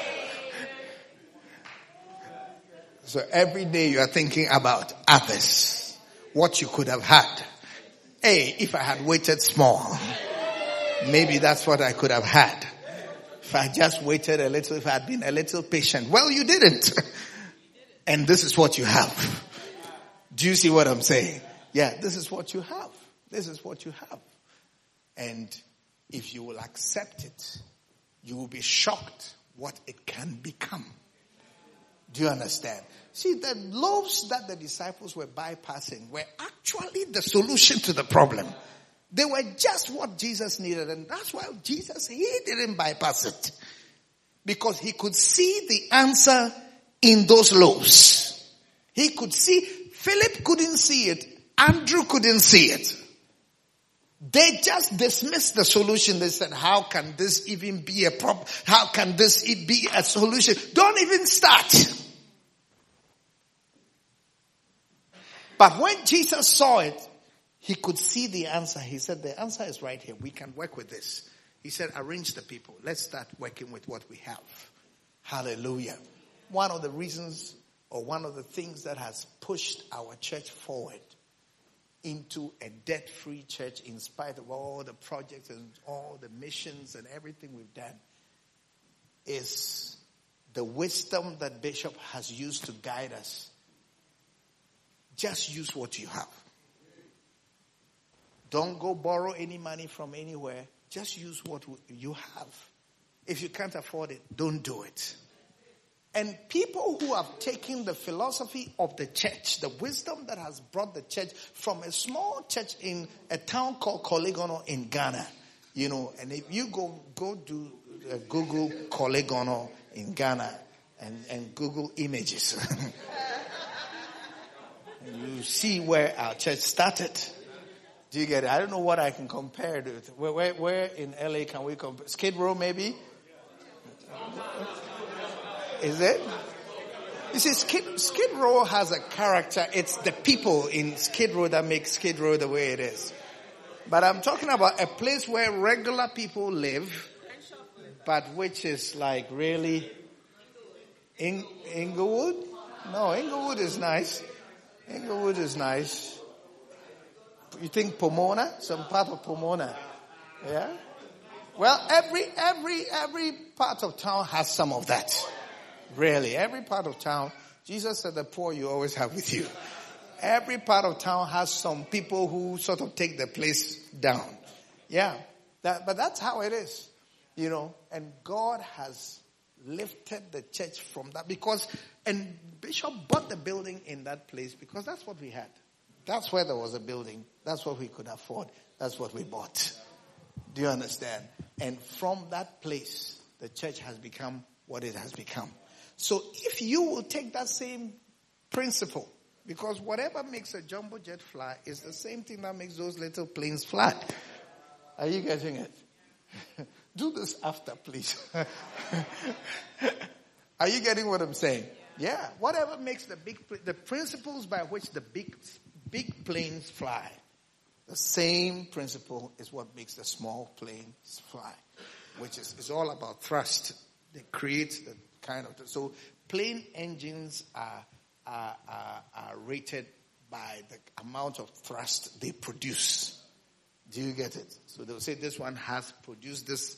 So every day you are thinking about others. What you could have had. Hey, if I had waited small, maybe that's what I could have had. If I just waited a little, if I had been a little patient. Well, you didn't. And this is what you have. Do you see what I'm saying? Yeah, this is what you have. This is what you have. And if you will accept it, you will be shocked what it can become. Do you understand? See, the loaves that the disciples were bypassing were actually the solution to the problem. They were just what Jesus needed. And that's why he didn't bypass it. Because he could see the answer in those loaves. He could see. Philip couldn't see it. Andrew couldn't see it. They just dismissed the solution. They said, how can this even be a problem? How can this be a solution? Don't even start. But when Jesus saw it, he could see the answer. He said, the answer is right here. We can work with this. He said, arrange the people. Let's start working with what we have. Hallelujah. One of the reasons or one of the things that has pushed our church forward into a debt-free church in spite of all the projects and all the missions and everything we've done is the wisdom that Bishop has used to guide us. Just use what you have. Don't go borrow any money from anywhere. Just use what you have. If you can't afford it, don't do it. And people who have taken the philosophy of the church, the wisdom that has brought the church from a small church in a town called Kolegono in Ghana, and if you go do Google Kolegono in Ghana and Google images, and you see where our church started. Do you get it? I don't know what I can compare it with. Where in LA can we compare? Skid Row maybe? Is it? You see, Skid Row has a character. It's the people in Skid Row that make Skid Row the way it is. But I'm talking about a place where regular people live, but which is like really Inglewood? No, Inglewood is nice. Inglewood is nice. You think Pomona? Some part of Pomona. Yeah? Well, every part of town has some of that. Really, every part of town. Jesus said the poor you always have with you. Every part of town has some people who sort of take the place down. Yeah. But that's how it is, and God has lifted the church from that and Bishop bought the building in that place because that's what we had. That's where there was a building. That's what we could afford. That's what we bought. Do you understand? And from that place, the church has become what it has become. So if you will take that same principle, because whatever makes a jumbo jet fly is the same thing that makes those little planes fly. Are you getting it? Do this after, please. Are you getting what I'm saying? Yeah. Whatever makes the principles by which the big planes fly, the same principle is what makes the small planes fly, which is all about thrust. They create the kind of, so plane engines are rated by the amount of thrust they produce. Do you get it? So they'll say this one has produced this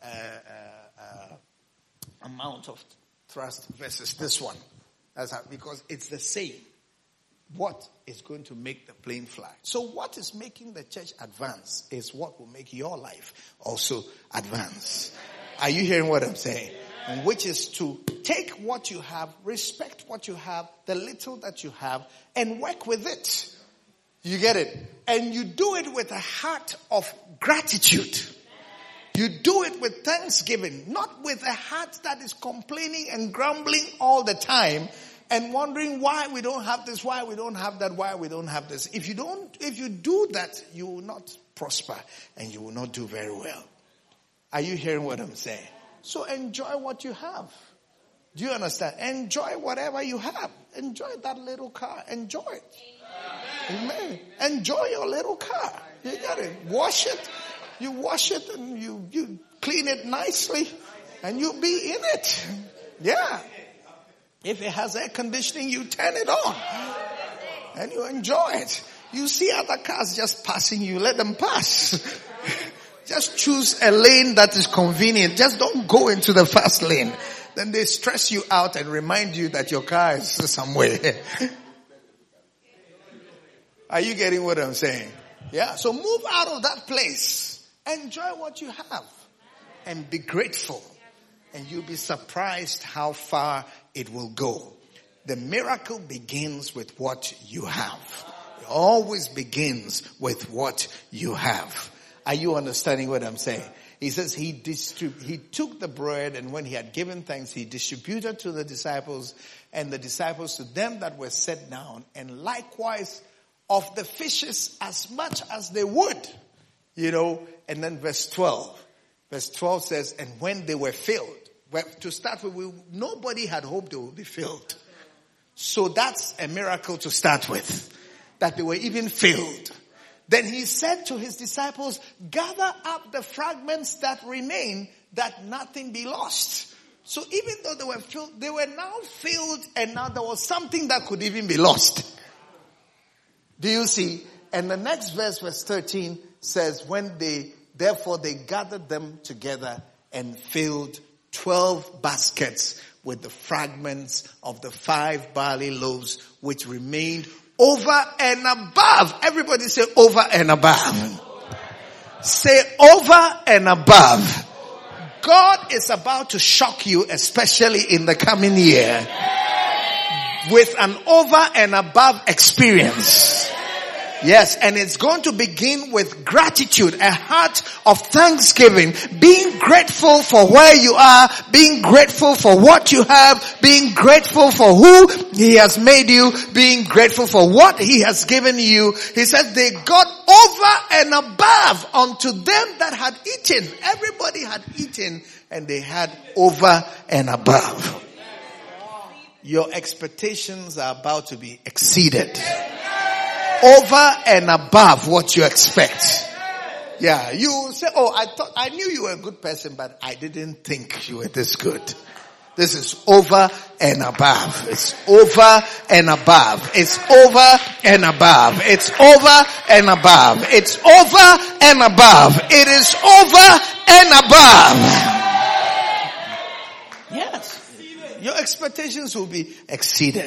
amount of thrust versus this one. That's how, because it's the same. What is going to make the plane fly? So what is making the church advance is what will make your life also advance. Are you hearing what I'm saying? And which is to take what you have, respect what you have, the little that you have, and work with it. You get it? And you do it with a heart of gratitude. You do it with thanksgiving, not with a heart that is complaining and grumbling all the time and wondering why we don't have this, why we don't have that, why we don't have this. If you do that, you will not prosper and you will not do very well. Are you hearing what I'm saying? So enjoy what you have. Do you understand? Enjoy whatever you have. Enjoy that little car. Enjoy it. Amen. Enjoy your little car. You get it. Wash it. You wash it and you clean it nicely and you'll be in it. Yeah. If it has air conditioning, you turn it on and you enjoy it. You see other cars just passing you, let them pass. Just choose a lane that is convenient. Just don't go into the fast lane. Then they stress you out and remind you that your car is somewhere. Are you getting what I'm saying? Yeah. So move out of that place. Enjoy what you have. And be grateful. And you'll be surprised how far it will go. The miracle begins with what you have. It always begins with what you have. Are you understanding what I'm saying? He says he took the bread, and when he had given thanks, he distributed to the disciples, and the disciples to them that were set down, and likewise of the fishes as much as they would. And then verse 12. Verse 12 says, and when they were filled, well, to start with, nobody had hoped they would be filled. So that's a miracle to start with, that they were even filled. Then he said to his disciples, gather up the fragments that remain, that nothing be lost. So even though they were filled, they were now filled, and now there was something that could even be lost. Do you see? And the next verse 13, says, therefore they gathered them together and filled 12 baskets with the fragments of the 5 barley loaves which remained over and above. Everybody say over and above. Say over and above. God is about to shock you, especially in the coming year, with an over and above experience. Yes, and it's going to begin with gratitude, a heart of thanksgiving, being grateful for where you are, being grateful for what you have, being grateful for who He has made you, being grateful for what He has given you. He says they got over and above unto them that had eaten. Everybody had eaten and they had over and above. Your expectations are about to be exceeded. Over and above what you expect. Yeah, you say, I knew you were a good person, but I didn't think you were this good. This is over and above. It's over and above. It's over and above. It's over and above. It's over and above. It is over and above. Yes. Your expectations will be exceeded.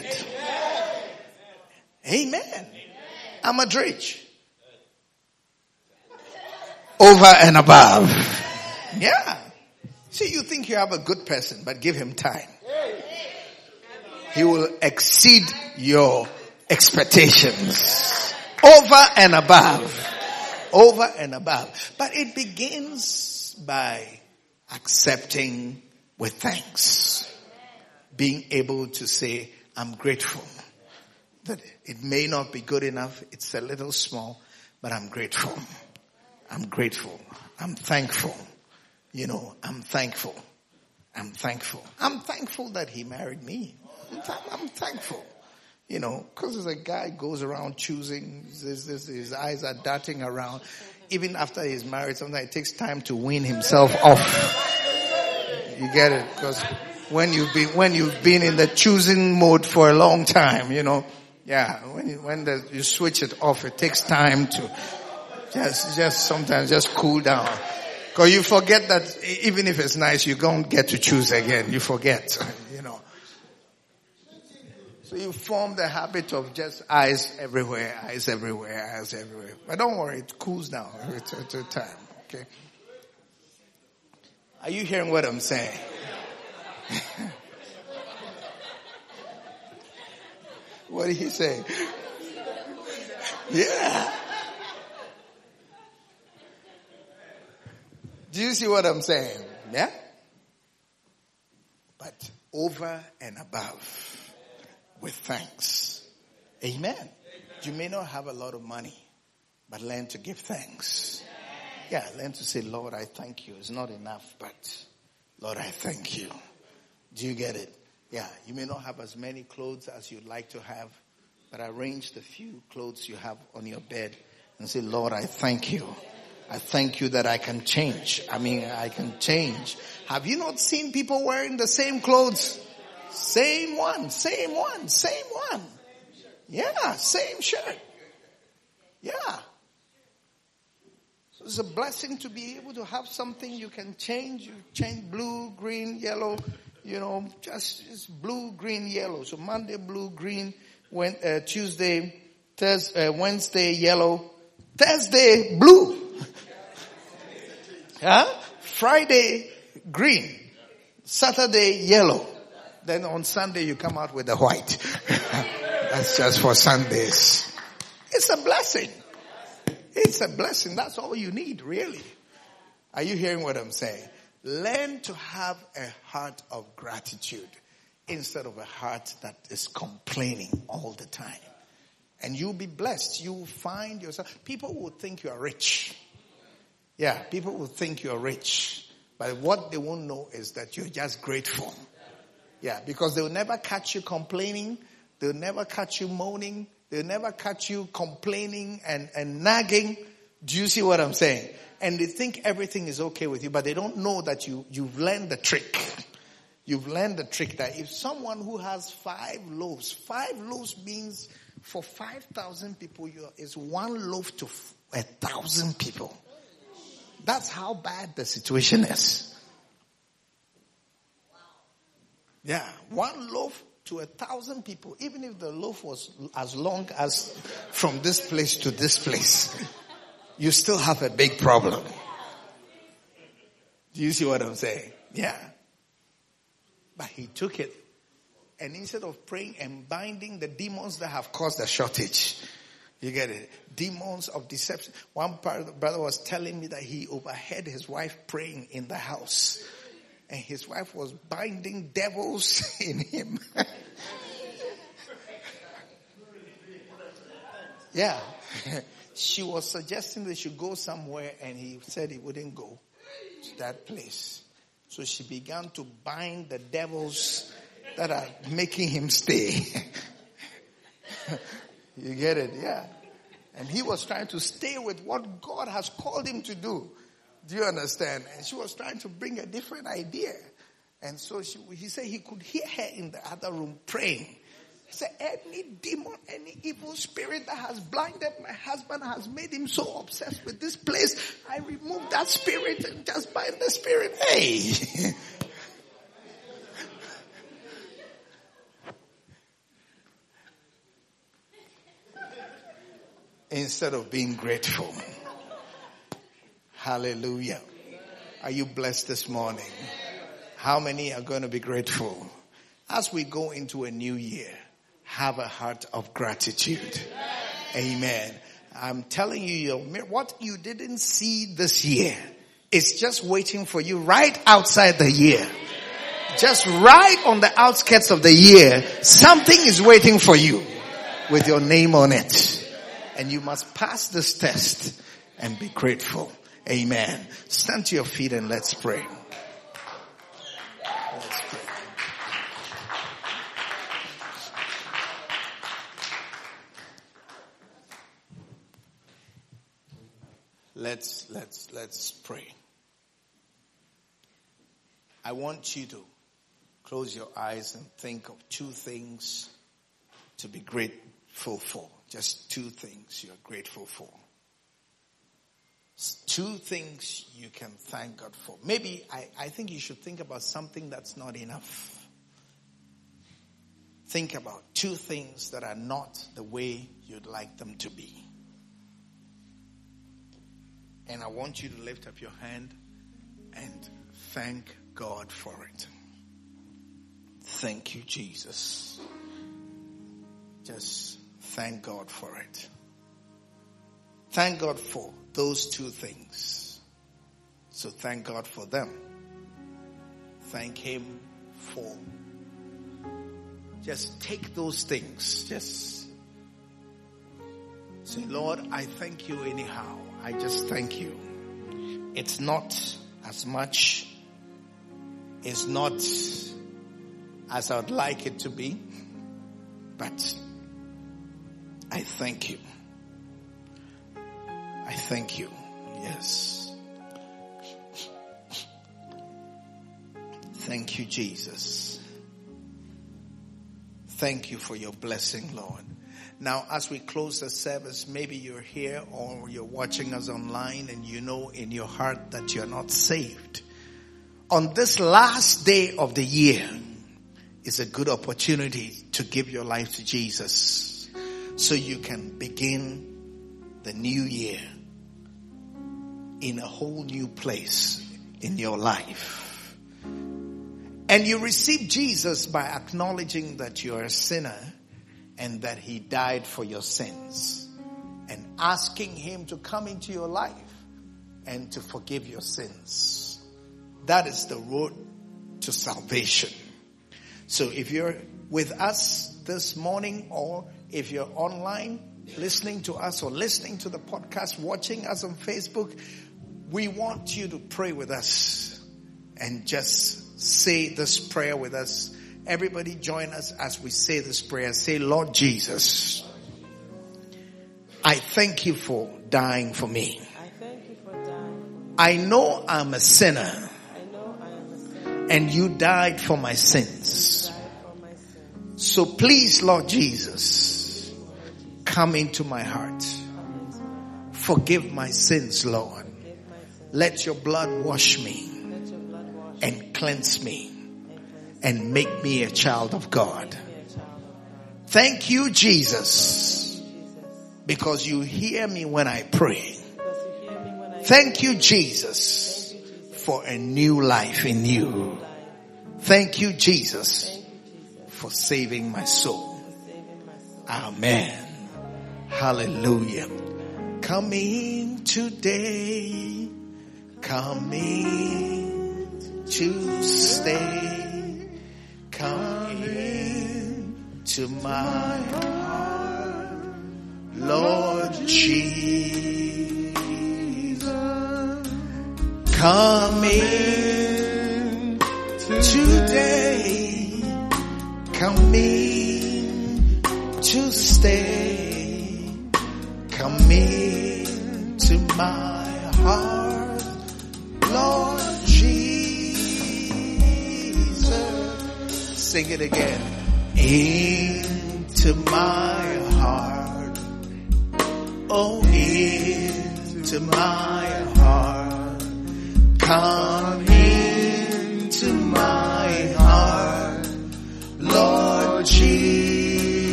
Amen. I'm a dredge. over and above. Yeah. See, you think you have a good person, but give him time. He will exceed your expectations. Over and above. Over and above. But it begins by accepting with thanks. Being able to say, I'm grateful. That it may not be good enough. It's a little small, but I'm grateful. I'm grateful. I'm thankful. I'm thankful. I'm thankful. I'm thankful that he married me. I'm thankful. Because a guy goes around choosing, his eyes are darting around. Even after he's married, sometimes it takes time to wean himself off. You get it? Because when you've been in the choosing mode for a long time, yeah, when you switch it off, it takes time to just sometimes just cool down. Because you forget that even if it's nice, you don't get to choose again. You forget, So you form the habit of just eyes everywhere. But don't worry, it cools down every time. Okay. Are you hearing what I'm saying? What did he say? Yeah. Do you see what I'm saying? Yeah? But over and above, with thanks. Amen. You may not have a lot of money, but learn to give thanks. Yeah, learn to say, Lord, I thank you. It's not enough, but Lord, I thank you. Do you get it? Yeah, you may not have as many clothes as you'd like to have, but arrange the few clothes you have on your bed and say, Lord, I thank you. I thank you that I can change. I can change. Have you not seen people wearing the same clothes? Same one. Yeah, same shirt. Yeah. So it's a blessing to be able to have something you can change. You change blue, green, yellow, just blue, green, yellow. So Monday, blue, green, Tuesday, Thursday, Wednesday, yellow, Thursday, blue. Friday, green, Saturday, yellow. Then on Sunday you come out with the white. That's just for Sundays. It's a blessing. It's a blessing. That's all you need, really. Are you hearing what I'm saying? Learn to have a heart of gratitude instead of a heart that is complaining all the time. And you'll be blessed. You'll find yourself. People will think you are rich. Yeah, people will think you're rich. But what they won't know is that you're just grateful. Yeah, because they'll never catch you complaining. They'll never catch you moaning. They'll never catch you complaining and nagging. Do you see what I'm saying? And they think everything is okay with you, but they don't know that you've learned the trick. You've learned the trick that if someone who has 5 loaves means for 5,000 people, is 1 loaf to 1,000 people. That's how bad the situation is. Yeah, 1 loaf to 1,000 people. Even if the loaf was as long as from this place to this place, you still have a big problem. Do you see what I'm saying? Yeah. But he took it. And instead of praying and binding the demons that have caused the shortage, you get it? Demons of deception. One brother was telling me that he overheard his wife praying in the house. And his wife was binding devils in him. Yeah. She was suggesting they should go somewhere and he said he wouldn't go to that place. So she began to bind the devils that are making him stay. You get it? Yeah. And he was trying to stay with what God has called him to do. Do you understand? And she was trying to bring a different idea. And so he said he could hear her in the other room praying. He said, any demon, any evil spirit that has blinded my husband has made him so obsessed with this place. I remove that spirit and just bind the spirit. Hey! Instead of being grateful. Hallelujah. Are you blessed this morning? How many are going to be grateful? As we go into a new year, have a heart of gratitude. Amen. I'm telling you, what you didn't see this year is just waiting for you right outside the year. Just right on the outskirts of the year, something is waiting for you with your name on it. And you must pass this test and be grateful. Amen. Stand to your feet and let's pray. Let's pray. Let's pray. I want you to close your eyes and think of 2 things to be grateful for. Just 2 things you're grateful for. 2 things you can thank God for. Maybe I think you should think about something that's not enough. Think about 2 things that are not the way you'd like them to be. And I want you to lift up your hand and thank God for it. Thank you, Jesus. Just thank God for it. Thank God for those 2 things. So thank God for them. Thank Him for. Just take those things. Just say, Lord, I thank you anyhow. I just thank you. It's not as much. It's not as I would like it to be. But I thank you. I thank you. Yes. Thank you, Jesus. Thank you for your blessing, Lord. Now, as we close the service, maybe you're here or you're watching us online and you know in your heart that you're not saved. On this last day of the year is a good opportunity to give your life to Jesus so you can begin the new year in a whole new place in your life. And you receive Jesus by acknowledging that you're a sinner and that He died for your sins, and asking Him to come into your life and to forgive your sins. That is the road to salvation. So if you're with us this morning, or if you're online listening to us or listening to the podcast, watching us on Facebook, we want you to pray with us and just say this prayer with us. Everybody join us as we say this prayer. Say, Lord Jesus, I thank you for dying for me. I thank you for dying. I know I'm a sinner. I know I am a sinner. And you died for my sins. So please, Lord Jesus, come into my heart. Forgive my sins, Lord. Let your blood wash me and cleanse me and make me a child of God. Thank you, Jesus, because you hear me when I pray. Thank you, Jesus, for a new life in you. Thank you, Jesus, for saving my soul. Amen. Hallelujah. Come in today. Come in to stay. Come in to my heart, Lord Jesus. Come in today. Come in to stay. Come in to my heart, Lord Jesus. Sing it again. Into my heart. Oh, into my heart. Come into my heart, Lord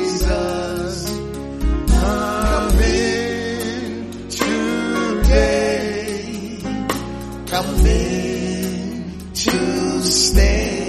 Jesus. Come in today. coming to stay,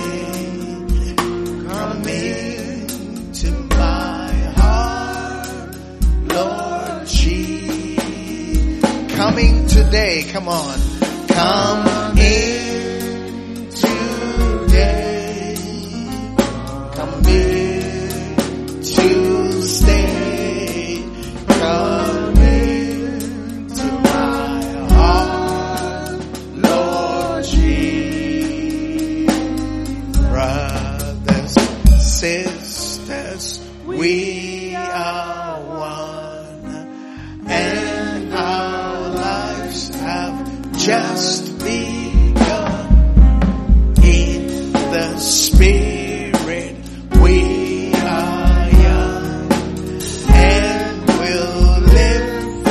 coming to my heart, Lord Jesus. Coming today, come on. Come in today, come in to stay, come into my heart, Lord Jesus. Brothers, sisters, we are one, and our lives have just begun. In the Spirit we are young, and will live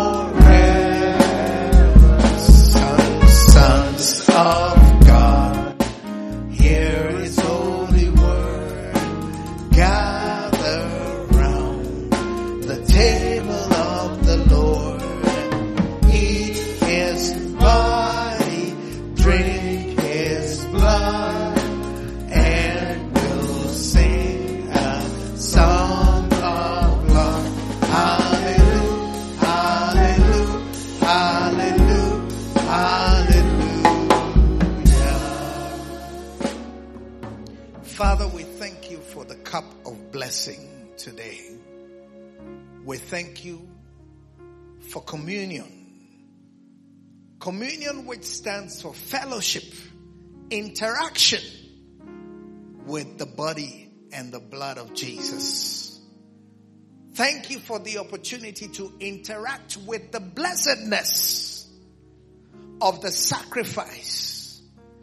forever. Sons of God, hear His holy word. Gather round the table of the Lord. Eat His body, drink His blood, and we'll sing a song of love. Hallelujah, hallelujah, hallelujah, hallelujah. Father, we thank you for the cup of blessing today. We thank you for communion. Communion, which stands for fellowship, interaction with the body and the blood of Jesus. Thank you for the opportunity to interact with the blessedness of the sacrifice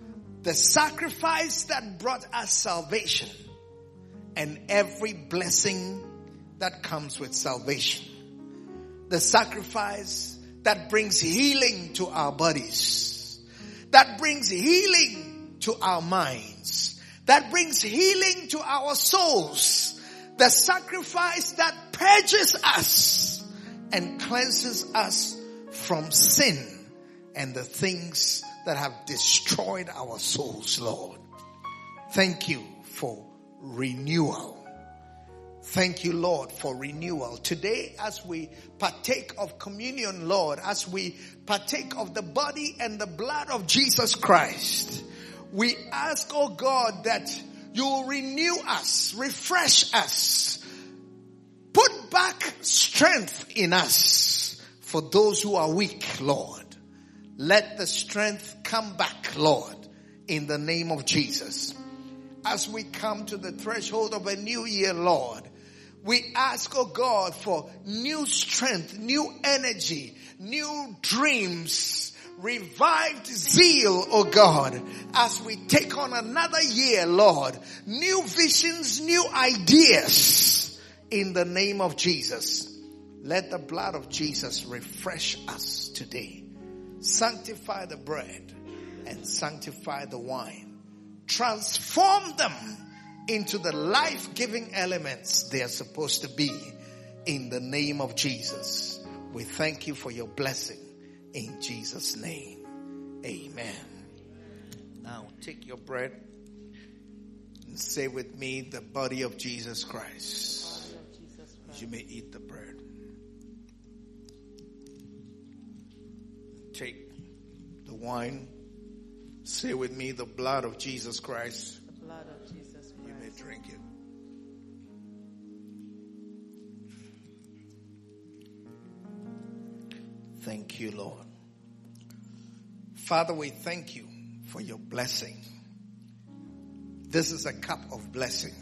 that brought us salvation and every blessing that comes with salvation. The sacrifice that brings healing to our bodies, that brings healing to our minds, that brings healing to our souls. The sacrifice that purges us and cleanses us from sin and the things that have destroyed our souls, Lord. Thank you for renewal. Thank you, Lord, for renewal. Today, as we partake of communion, Lord, as we partake of the body and the blood of Jesus Christ, we ask, oh God, that you will renew us, refresh us, put back strength in us for those who are weak, Lord. Let the strength come back, Lord, in the name of Jesus. As we come to the threshold of a new year, Lord, we ask, oh God, for new strength, new energy, new dreams, revived zeal, oh God, as we take on another year, Lord. New visions, new ideas in the name of Jesus. Let the blood of Jesus refresh us today. Sanctify the bread and sanctify the wine. Transform them into the life-giving elements they are supposed to be in the name of Jesus. We thank you for your blessing in Jesus' name. Amen. Now take your bread and say with me, the body of Jesus Christ. You may eat the bread. Take the wine. Say with me, the blood of Jesus Christ. The blood of Jesus Christ. You may drink it. Thank you, Lord. Father, we thank you for your blessing. This is a cup of blessing.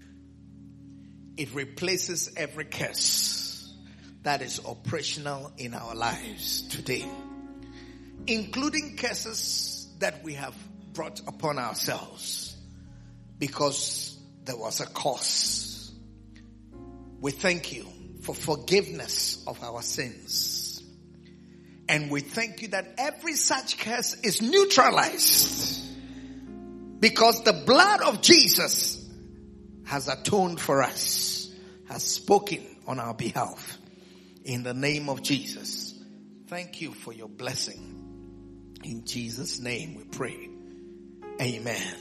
It replaces every curse that is operational in our lives today, including curses that we have brought upon ourselves because there was a cause. We thank you for forgiveness of our sins. And we thank you that every such curse is neutralized because the blood of Jesus has atoned for us, has spoken on our behalf. In the name of Jesus, thank you for your blessing. In Jesus' name we pray. Amen.